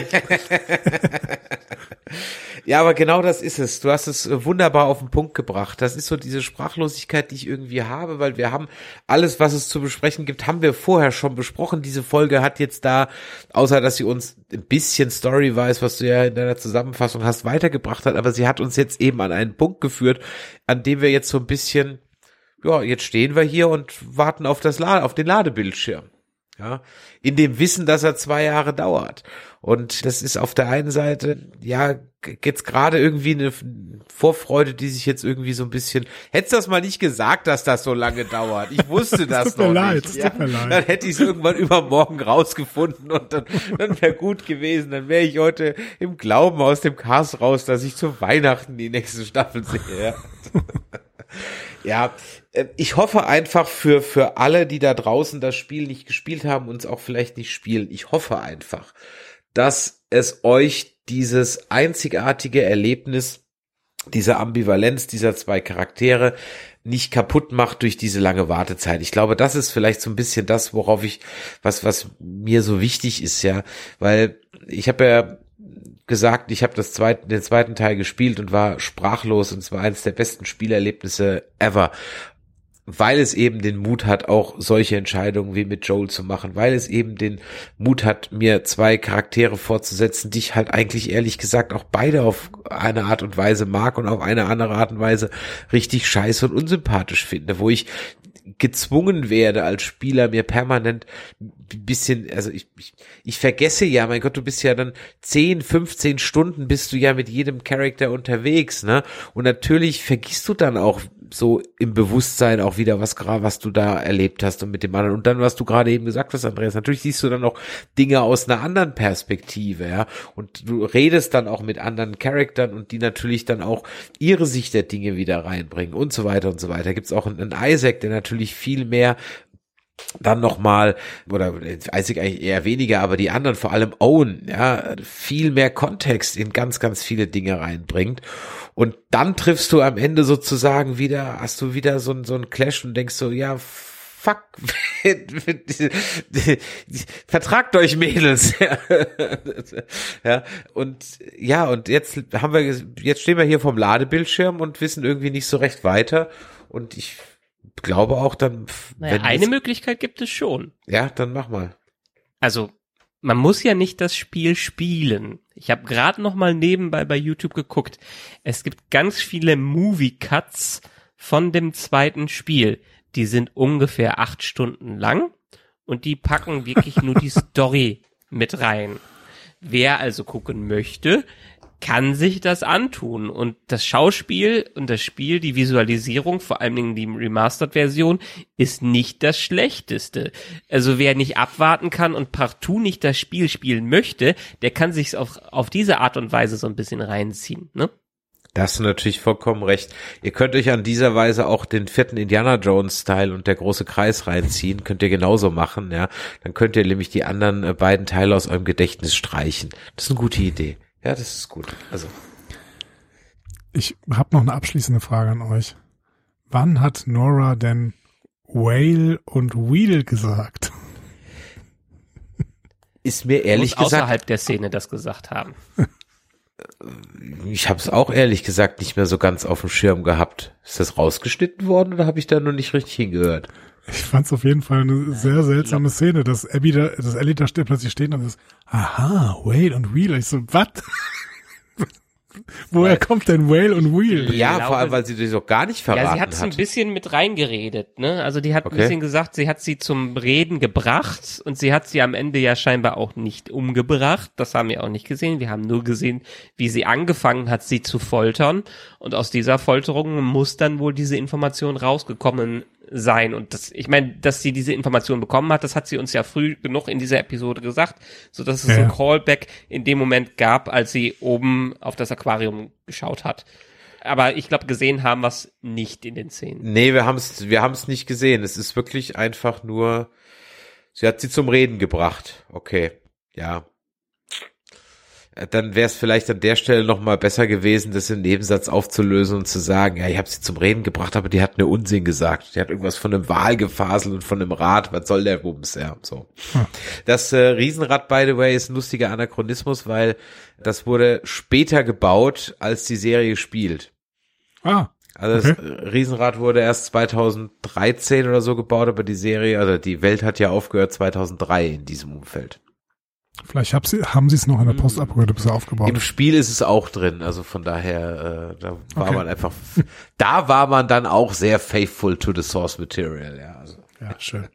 Ja, aber genau das ist es. Du hast es wunderbar auf den Punkt gebracht. Das ist so diese Sprachlosigkeit, die ich irgendwie habe, weil wir haben alles, was es zu besprechen gibt, haben wir vorher schon besprochen. Diese Folge hat jetzt da, außer dass sie uns ein bisschen Story-wise, was du ja in deiner Zusammenfassung hast, weitergebracht hat, aber sie hat uns jetzt eben an einen Punkt geführt, an dem wir jetzt so ein bisschen, ja, jetzt stehen wir hier und warten auf das La- auf den Ladebildschirm. Ja, in dem Wissen, dass er zwei Jahre dauert. Und das ist auf der einen Seite, ja, jetzt gerade irgendwie eine Vorfreude, die sich jetzt irgendwie so ein bisschen, hättest du das mal nicht gesagt, dass das so lange dauert. Ich wusste das, das noch leid, nicht. Ja? Tut mir leid. Dann hätte ich es irgendwann übermorgen rausgefunden und dann, dann wäre gut gewesen. Dann wäre ich heute im Glauben aus dem Cast raus, dass ich zu Weihnachten die nächste Staffel sehe. Ja. Ja, ich hoffe einfach für für alle, die da draußen das Spiel nicht gespielt haben und es auch vielleicht nicht spielen, ich hoffe einfach, dass es euch dieses einzigartige Erlebnis, diese Ambivalenz dieser zwei Charaktere nicht kaputt macht durch diese lange Wartezeit. Ich glaube, das ist vielleicht so ein bisschen das, worauf ich, was was mir so wichtig ist, ja, weil ich habe ja gesagt, ich habe das zweite, den zweiten Teil gespielt und war sprachlos und es war eines der besten Spielerlebnisse ever. weil es eben den Mut hat, auch solche Entscheidungen wie mit Joel zu machen, weil es eben den Mut hat, mir zwei Charaktere fortzusetzen, die ich halt eigentlich ehrlich gesagt auch beide auf eine Art und Weise mag und auf eine andere Art und Weise richtig scheiße und unsympathisch finde, wo ich gezwungen werde als Spieler mir permanent ein bisschen, also ich, ich ich vergesse ja, mein Gott, du bist ja dann zehn, fünfzehn Stunden bist du ja mit jedem Charakter unterwegs, ne? Und natürlich vergisst du dann auch so im Bewusstsein auch wieder, was gerade, was du da erlebt hast und mit dem anderen. Und dann, was du gerade eben gesagt hast, Andreas, natürlich siehst du dann auch Dinge aus einer anderen Perspektive, ja. Und du redest dann auch mit anderen Charakteren und die natürlich dann auch ihre Sicht der Dinge wieder reinbringen und so weiter und so weiter. Gibt's auch einen Isaac, der natürlich viel mehr dann nochmal, oder Isaac eigentlich eher weniger, aber die anderen, vor allem Owen, ja, viel mehr Kontext in ganz, ganz viele Dinge reinbringt. Und dann triffst du am Ende sozusagen wieder, hast du wieder so, so einen Clash und denkst so, ja, fuck, vertragt euch Mädels. Ja, und ja, und jetzt haben wir, jetzt stehen wir hier vorm Ladebildschirm und wissen irgendwie nicht so recht weiter. Und ich glaube auch dann, naja, wenn eine Möglichkeit gibt es schon. Ja, dann mach mal. Also, man muss ja nicht das Spiel spielen. Ich habe gerade noch mal nebenbei bei YouTube geguckt. Es gibt ganz viele Movie-Cuts von dem zweiten Spiel. Die sind ungefähr acht Stunden lang und die packen wirklich nur die Story mit rein. Wer also gucken möchte, kann sich das antun. Und das Schauspiel und das Spiel, die Visualisierung, vor allen Dingen die Remastered-Version, ist nicht das Schlechteste. Also wer nicht abwarten kann und partout nicht das Spiel spielen möchte, der kann sich's auf, auf diese Art und Weise so ein bisschen reinziehen, ne? Da hast du natürlich vollkommen recht. Ihr könnt euch an dieser Weise auch den vierten Indiana Jones-Teil und der große Kreis reinziehen. Könnt ihr genauso machen, ja. Dann könnt ihr nämlich die anderen äh, beiden Teile aus eurem Gedächtnis streichen. Das ist eine gute Idee. Ja, das ist gut. Also ich habe noch eine abschließende Frage an euch. Wann hat Nora denn Whale und Wheel gesagt? Ist mir ehrlich muss gesagt außerhalb der Szene das gesagt haben. Ich habe es auch ehrlich gesagt nicht mehr so ganz auf dem Schirm gehabt. Ist das rausgeschnitten worden oder habe ich da noch nicht richtig hingehört? Ich fand es auf jeden Fall eine sehr seltsame Szene, dass Abby da, dass Ellie da steht, plötzlich steht und ist, aha, Whale und Wheel. Ich so, was? Woher weil, kommt denn Whale und Wheel? Ja, glaube, vor allem, weil sie das auch gar nicht verraten hat. Ja, sie hat es ein bisschen mit reingeredet, ne? Also die hat okay. ein bisschen gesagt, sie hat sie zum Reden gebracht und sie hat sie am Ende ja scheinbar auch nicht umgebracht. Das haben wir auch nicht gesehen. Wir haben nur gesehen, wie sie angefangen hat, sie zu foltern. Und aus dieser Folterung muss dann wohl diese Information rausgekommen sein. Und das, ich meine, dass sie diese Information bekommen hat, das hat sie uns ja früh genug in dieser Episode gesagt, so dass es ja. ein Callback in dem Moment gab, als sie oben auf das Aquarium geschaut hat. Aber ich glaube, gesehen haben wir es nicht in den Szenen. Nee, wir haben es wir haben es nicht gesehen. Es ist wirklich einfach nur, sie hat sie zum Reden gebracht. Okay, ja. Dann wäre es vielleicht an der Stelle nochmal besser gewesen, das im Nebensatz aufzulösen und zu sagen, ja, ich habe sie zum Reden gebracht, aber die hat eine Unsinn gesagt. Die hat irgendwas von einem Wal gefaselt und von einem Rad. Was soll der Bums? Ja, so. Hm. Das äh, Riesenrad, by the way, ist ein lustiger Anachronismus, weil das wurde später gebaut, als die Serie spielt. Ah. Also okay. das Riesenrad wurde erst zweitausenddreizehn oder so gebaut, aber die Serie, also die Welt hat ja aufgehört zweitausenddrei in diesem Umfeld. Vielleicht hab sie, haben sie es noch in der Postapokalypse aufgebaut. Im Spiel ist es auch drin, also von daher, äh, da war okay. man einfach, da war man dann auch sehr faithful to the source material, ja. Also. Ja, schön.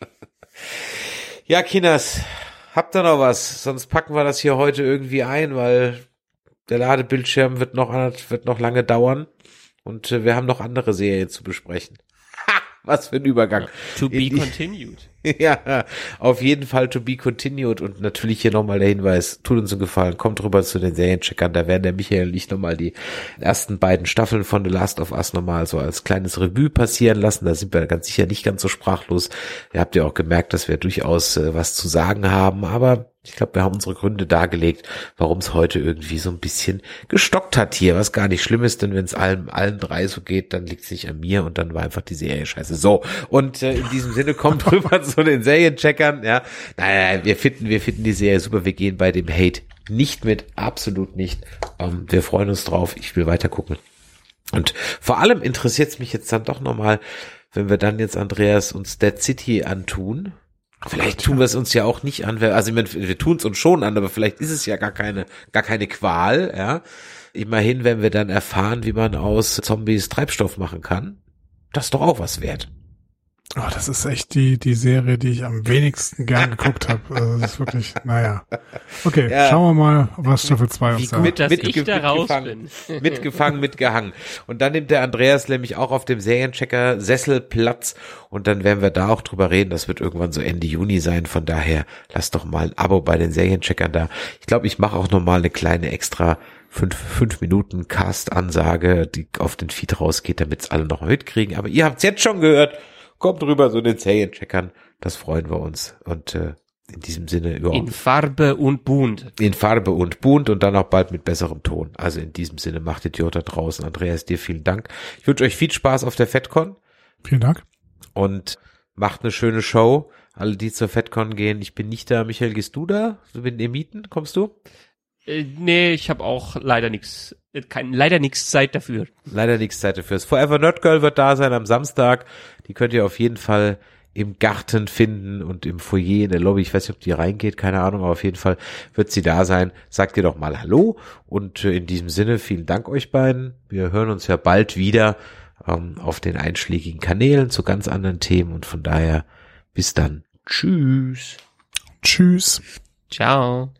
Ja, Kinders, habt ihr noch was? Sonst packen wir das hier heute irgendwie ein, weil der Ladebildschirm wird noch, wird noch lange dauern und äh, wir haben noch andere Serien zu besprechen. Ha, was für ein Übergang. To be continued. Ja, auf jeden Fall to be continued und natürlich hier nochmal der Hinweis, tut uns einen Gefallen, kommt rüber zu den Seriencheckern, da werden der Michael und ich nochmal die ersten beiden Staffeln von The Last of Us nochmal so als kleines Revue passieren lassen, da sind wir ganz sicher nicht ganz so sprachlos, ihr habt ja auch gemerkt, dass wir durchaus äh, was zu sagen haben, aber ich glaube, wir haben unsere Gründe dargelegt, warum es heute irgendwie so ein bisschen gestockt hat hier, was gar nicht schlimm ist, denn wenn es allen, allen drei so geht, dann liegt es nicht an mir und dann war einfach die Serie scheiße. So, und äh, in diesem Sinne kommt rüber zu den Seriencheckern, ja. Nein, nein, wir finden, wir finden die Serie super, wir gehen bei dem Hate nicht mit, absolut nicht. Ähm, wir freuen uns drauf, ich will weiter gucken. Und vor allem interessiert es mich jetzt dann doch nochmal, wenn wir dann jetzt, Andreas, uns Dead City antun. Vielleicht tun wir es uns ja auch nicht an. Also ich meine, wir tun es uns schon an, aber vielleicht ist es ja gar keine, gar keine Qual, ja. Immerhin, wenn wir dann erfahren, wie man aus Zombies Treibstoff machen kann, das ist doch auch was wert. Oh, das ist echt die die Serie, die ich am wenigsten gern geguckt habe. Also das ist wirklich, naja. Okay, ja. Schauen wir mal, was Staffel zwei uns sagt. Mit, dass mit, ich mit, da raus mitgefangen, bin. mitgefangen, mitgehangen. Und dann nimmt der Andreas nämlich auch auf dem Serienchecker Sessel Platz und dann werden wir da auch drüber reden. Das wird irgendwann so Ende Juni sein. Von daher lasst doch mal ein Abo bei den Seriencheckern da. Ich glaube, ich mache auch noch mal eine kleine extra fünf, fünf Minuten Cast-Ansage, die auf den Feed rausgeht, damit es alle noch mitkriegen. Aber ihr habt es jetzt schon gehört. Kommt rüber so den Seriencheckern. Das freuen wir uns. Und äh, in diesem Sinne überhaupt. In Farbe und bunt. In Farbe und bunt und dann auch bald mit besserem Ton. Also in diesem Sinne macht Idiot da draußen. Andreas, dir vielen Dank. Ich wünsche euch viel Spaß auf der FedCon. Vielen Dank. Und macht eine schöne Show. Alle, die zur FedCon gehen. Ich bin nicht da. Michael, gehst du da? Du bist in Emiten. Kommst du? Äh, nee, ich habe auch leider nichts, kein, leider nichts Zeit dafür. Leider nichts Zeit dafür. Das Forever Nerd Girl wird da sein am Samstag. Die könnt ihr auf jeden Fall im Garten finden und im Foyer in der Lobby. Ich weiß nicht, ob die reingeht, keine Ahnung, aber auf jeden Fall wird sie da sein. Sagt ihr doch mal Hallo und äh, in diesem Sinne vielen Dank euch beiden. Wir hören uns ja bald wieder ähm, auf den einschlägigen Kanälen zu ganz anderen Themen und von daher bis dann. Tschüss. Tschüss. Ciao.